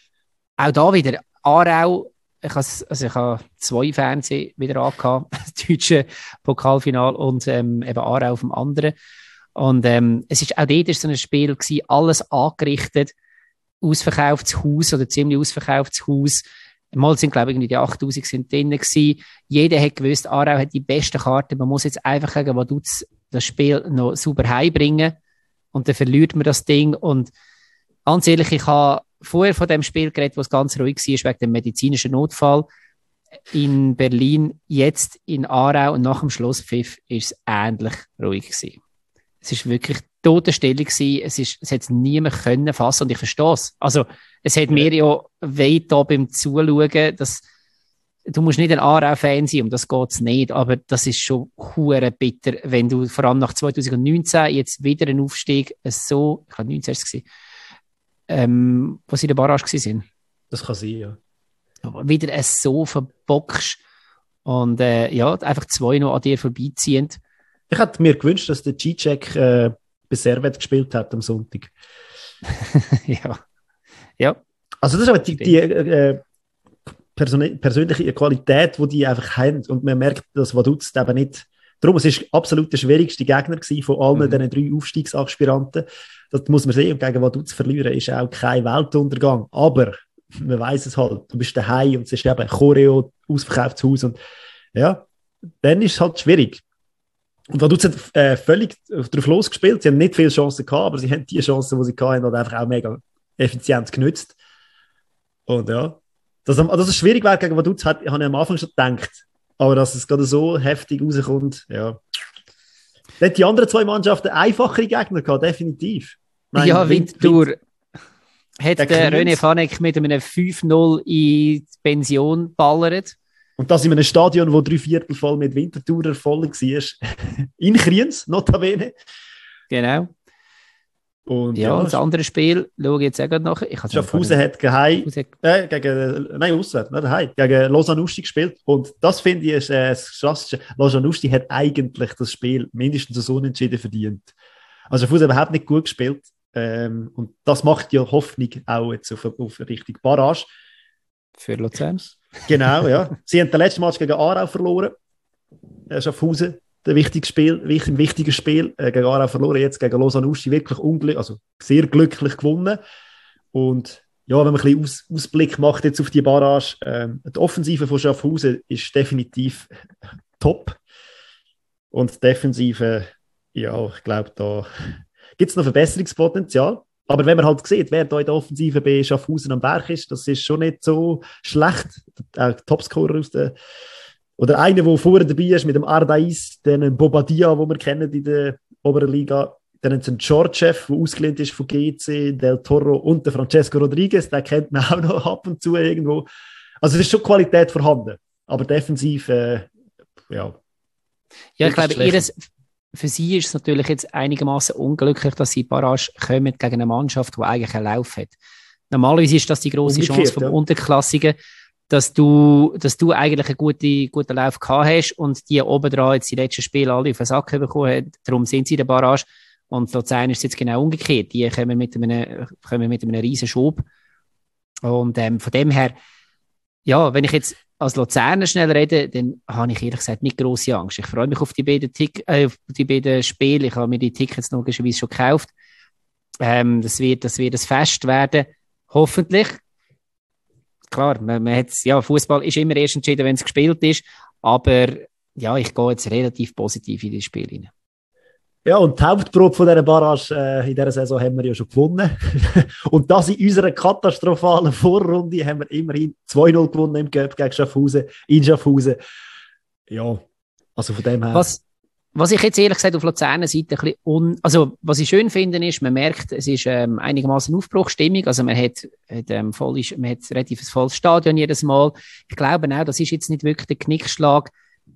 Auch da wieder Aarau. Ich habe, also ich habe zwei Fernsehen wieder angehabt, das deutsche Pokalfinal und ähm, eben Aarau auf dem anderen. Und ähm, es ist auch dort so ein Spiel gewesen, alles angerichtet, ausverkauftes Haus oder ziemlich ausverkauftes Haus. Mal sind, glaube ich, die achttausend sind drin gewesen. Jeder hat gewusst, Aarau hat die besten Karten. Man muss jetzt einfach gegen Vaduz das Spiel noch super heimbringen. Und dann verliert man das Ding. Und ganz ehrlich, ich habe vorher von dem Spiel geredet, wo es ganz ruhig war, wegen dem medizinischen Notfall in Berlin, jetzt in Aarau und nach dem Schlusspfiff ist es ähnlich ruhig gewesen. Es ist wirklich Totenstille gewesen. Es ist, es hat niemand können fassen und ich verstehe es. Also, es hat mir ja weh da beim Zuschauen, dass du musst nicht ein Aarau-Fan sein, um das geht es nicht, aber das ist schon hure bitter, wenn du vor allem nach zwanzig neunzehn jetzt wieder einen Aufstieg so, ich glaube neunzehn war es, ähm, wo sie in der Barrage waren. Das kann sein, ja. Aber wieder es so verbockst und äh, ja, einfach zwei noch an dir vorbeiziehen. Ich hätte mir gewünscht, dass der G-Check äh, bei Servette gespielt hat am Sonntag. ja. ja. Also das ist aber die, die äh, Person- persönliche Qualität, die die einfach haben. Und man merkt, dass Vaduz eben nicht... Darum, es war absolut der schwierigste Gegner von allen mhm. diesen drei Aufstiegsaspiranten. Das muss man sehen. Und gegen Vaduz verlieren ist auch kein Weltuntergang. Aber man weiss es halt. Du bist daheim und es ist eben Choreo, ausverkauftes Haus. Und ja, dann ist es halt schwierig. Und Vaduz hat äh, völlig drauf losgespielt. Sie haben nicht viele Chancen gehabt, aber sie haben die Chancen, die sie hatten, halt einfach auch mega effizient genutzt. Und ja, dass, dass es schwierig wäre gegen Vaduz, habe ich am Anfang schon gedacht. Aber dass es gerade so heftig rauskommt, ja. Dann die anderen zwei Mannschaften einfachere Gegner gehabt, definitiv. Meine, ja, Winterthur hat der, der René Fanek mit einem fünf null in die Pension ballert. Und das in einem Stadion, wo drei Viertel voll mit Winterthurer voll war. In Kriens, notabene. Genau. Und ja, ja, das andere Spiel schaue ich jetzt auch nach. Schaffhausen hat geheim, äh, gegen, nein, auswärts, nicht daheim, gegen Lausanne gespielt. Und das finde ich ist äh, das Krasseste. Lausanne hat eigentlich das Spiel mindestens so unentschieden verdient. Also Schaffhausen hat überhaupt nicht gut gespielt. Ähm, und das macht ja Hoffnung auch jetzt auf, auf Richtung Barrage. Für Luzern. Genau, ja. Sie haben den letzten Match gegen Aarau verloren. Äh, Schaffhausen. Ein wichtiges Spiel, ein wichtiges Spiel äh, gegen Aarau verloren, jetzt gegen Lausanne wirklich unglücklich, also sehr glücklich gewonnen. Und ja, wenn man ein bisschen Aus, Ausblick macht jetzt auf die Barrage, äh, die Offensive von Schaffhausen ist definitiv top. Und die Defensive, ja, ich glaube, da gibt es noch Verbesserungspotenzial. Aber wenn man halt sieht, wer da in der Offensive bei Schaffhausen am Berg ist, das ist schon nicht so schlecht. Auch Topscorer aus der Oder einer, der vorher dabei ist mit dem Ardais, den Bobadilla, den wir kennen in der oberen Liga, Dann haben sie einen Georgiev, der ausgelehnt ist von G C, Del Toro und der Francesco Rodriguez, den kennt man auch noch ab und zu irgendwo. Also es ist schon Qualität vorhanden, aber defensiv, äh, ja. Ja, ich glaube, ihres, für sie ist es natürlich jetzt einigermaßen unglücklich, dass sie Barrage kommen gegen eine Mannschaft, die eigentlich einen Lauf hat. Normalerweise ist das die grosse Chance vom ja. Unterklassigen, dass du, dass du eigentlich einen guten, guten Lauf gehabt hast und die oben dran jetzt die letzten Spiele alle auf den Sack bekommen haben. Darum sind sie in der Barrage. Und Luzern ist jetzt genau umgekehrt. Die kommen mit einem, kommen mit einem riesen Schub. Und ähm, von dem her, ja, wenn ich jetzt als Luzerner schnell rede, dann habe ich ehrlich gesagt nicht grosse Angst. Ich freue mich auf die beiden, Tick, äh, auf die beiden Spiele. Ich habe mir die Tickets logischerweise schon gekauft. Ähm, das wird, das wird ein Fest werden. Hoffentlich. Klar, man, man hat, ja, Fußball ist immer erst entschieden, wenn es gespielt ist. Aber ja, ich gehe jetzt relativ positiv in das Spiel rein. Ja, und die Hauptprobe von dieser Barrage äh, in dieser Saison haben wir ja schon gewonnen. Und das in unserer katastrophalen Vorrunde haben wir immerhin zwei null gewonnen im Cup gegen Schaffhausen, in Schaffhausen. Ja, also von dem her. Was, was ich jetzt ehrlich gesagt auf Luzerner Seite ein bisschen un... Also, was ich schön finde, ist, man merkt, es ist ähm, einigermaßen Aufbruchstimmung. Also, man hat, hat, ähm, voll, man hat relativ ein volles Stadion jedes Mal. Ich glaube auch, das ist jetzt nicht wirklich der Knickschlag.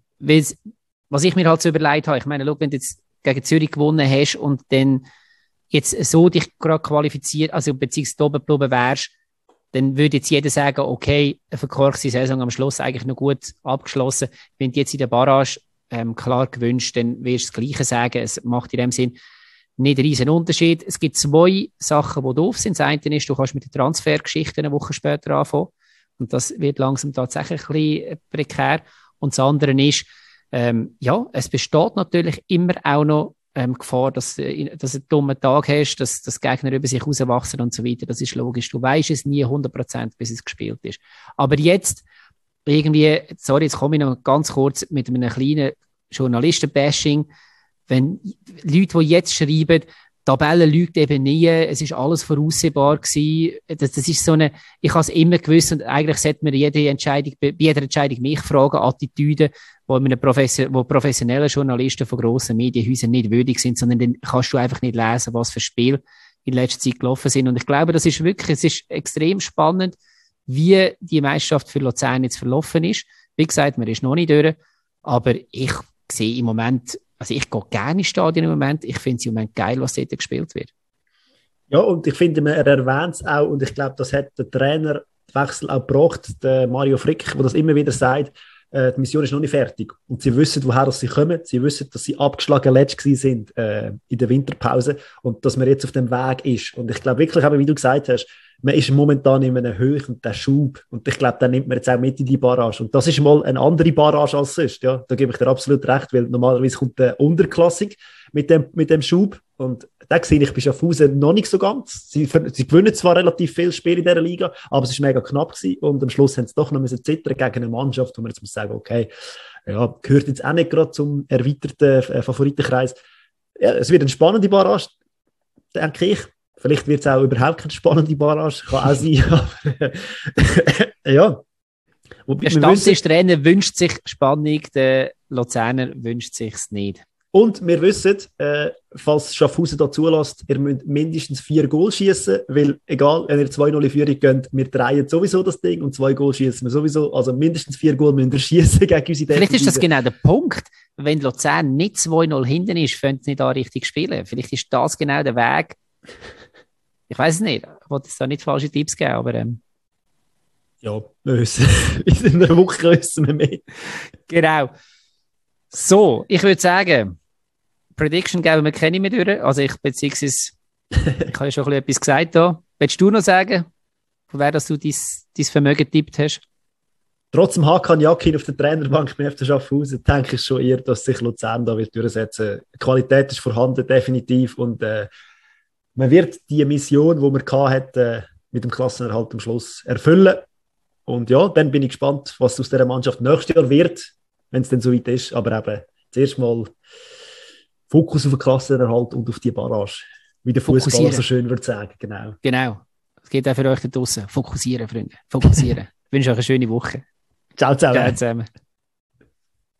Was ich mir halt so überlegt habe, ich meine, schau, wenn du jetzt gegen Zürich gewonnen hast und dann jetzt so dich gerade qualifiziert, also beziehungsweise oben geblieben wärst, dann würde jetzt jeder sagen, okay, eine verkorkste Saison am Schluss eigentlich noch gut abgeschlossen. Wenn du jetzt in der Barrage ähm, klar gewünscht, dann wirst du das Gleiche sagen. Es macht in dem Sinn nicht einen riesen Unterschied. Es gibt zwei Sachen, die doof sind. Das eine ist, du kannst mit der Transfergeschichte eine Woche später anfangen. Und das wird langsam tatsächlich ein bisschen prekär. Und das andere ist, Ähm, ja, es besteht natürlich immer auch noch ähm, Gefahr, dass, äh, dass du einen dummen Tag hast, dass, dass Gegner über sich rauswachsen und so weiter. Das ist logisch. Du weißt es nie hundert Prozent, bis es gespielt ist. Aber jetzt irgendwie, sorry, jetzt komme ich noch ganz kurz mit einem kleinen Journalisten-Bashing. Wenn Leute, die jetzt schreiben, die Tabelle lügt eben nie, es ist alles voraussehbar gewesen. Das, das ist so eine, ich habe es immer gewusst und eigentlich sollte man jede Entscheidung, bei jeder Entscheidung mich fragen, Attitüden, wo, Profession, wo professionelle Journalisten von grossen Medienhäusern nicht würdig sind, sondern dann kannst du einfach nicht lesen, was für Spiele in letzter Zeit gelaufen sind. Und ich glaube, das ist wirklich, es ist extrem spannend, wie die Meisterschaft für Luzern jetzt verlaufen ist. Wie gesagt, man ist noch nicht durch, aber ich sehe im Moment, also ich gehe gerne ins Stadion im Moment. Ich finde es im Moment geil, was dort gespielt wird. Ja, und ich finde, er erwähnt es auch, und ich glaube, das hat der Trainer den Wechsel auch gebracht, der Mario Frick, der das immer wieder sagt, äh, die Mission ist noch nicht fertig. Und sie wissen, woher sie kommen. Sie wissen, dass sie abgeschlagen letzt sind äh, in der Winterpause und dass man jetzt auf dem Weg ist. Und ich glaube wirklich, wie du gesagt hast, man ist momentan in einem höheren Schub. Und ich glaube, den nimmt man jetzt auch mit in die Barrage. Und das ist mal eine andere Barrage als sonst. Ja, da gebe ich dir absolut recht, weil normalerweise kommt der Unterklassik mit dem, mit dem Schub. Und da sehe ich bei Schaffhausen noch nicht so ganz. Sie, sie gewinnen zwar relativ viele Spiele in dieser Liga, aber es war mega knapp gewesen. Und am Schluss haben sie doch noch müssen zittern gegen eine Mannschaft, wo man jetzt muss sagen, okay, ja, gehört jetzt auch nicht gerade zum erweiterten äh, Favoritenkreis. Ja, es wird eine spannende Barrage, denke ich. Vielleicht wird es auch überhaupt keine spannende Barrage, kann auch sein. Ja. Der Stammtischtrainer wünscht sich Spannung, der Luzerner wünscht sich es nicht. Und wir wissen, äh, falls Schaffhausen da zulässt, ihr müsst mindestens vier Goal schießen, weil egal, wenn ihr zwei null in Führung geht, wir drehen sowieso das Ding und zwei Goal schießen wir sowieso. Also mindestens vier Goal müssen wir schießen gegen unsere Defensive. Vielleicht ist das genau der Punkt. Wenn Luzern nicht zwei null hinten ist, könnt ihr nicht da richtig spielen. Vielleicht ist das genau der Weg. Ich weiß es nicht. Ich wollte jetzt da nicht falsche Tipps geben, aber... Ähm. Ja, wir wissen. In einer Woche wissen wir mehr. Genau. So, ich würde sagen, Prediction geben wir keine mehr durch. Also ich, beziehungsweise, ich habe ja schon ein bisschen etwas gesagt da. Willst du noch sagen, von wer dass du dein, dein Vermögen getippt hast? Trotzdem Hakan Yakin auf der Trainerbank bei F C Schaffhausen denke ich schon eher, dass sich Luzern da wird durchsetzen. Die Qualität ist vorhanden, definitiv. Und äh, man wird die Mission, die man hatte, äh, mit dem Klassenerhalt am Schluss erfüllen. Und ja, dann bin ich gespannt, was aus dieser Mannschaft nächstes Jahr wird, wenn es dann so weit ist. Aber eben, zuerst mal Fokus auf den Klassenerhalt und auf die Barrage. Wie der Fußballer so schön würde sagen. Genau. Genau. Es geht auch für euch da draussen. Fokussieren, Freunde. Fokussieren. Ich wünsche euch eine schöne Woche. Ciao zusammen. Ciao zusammen.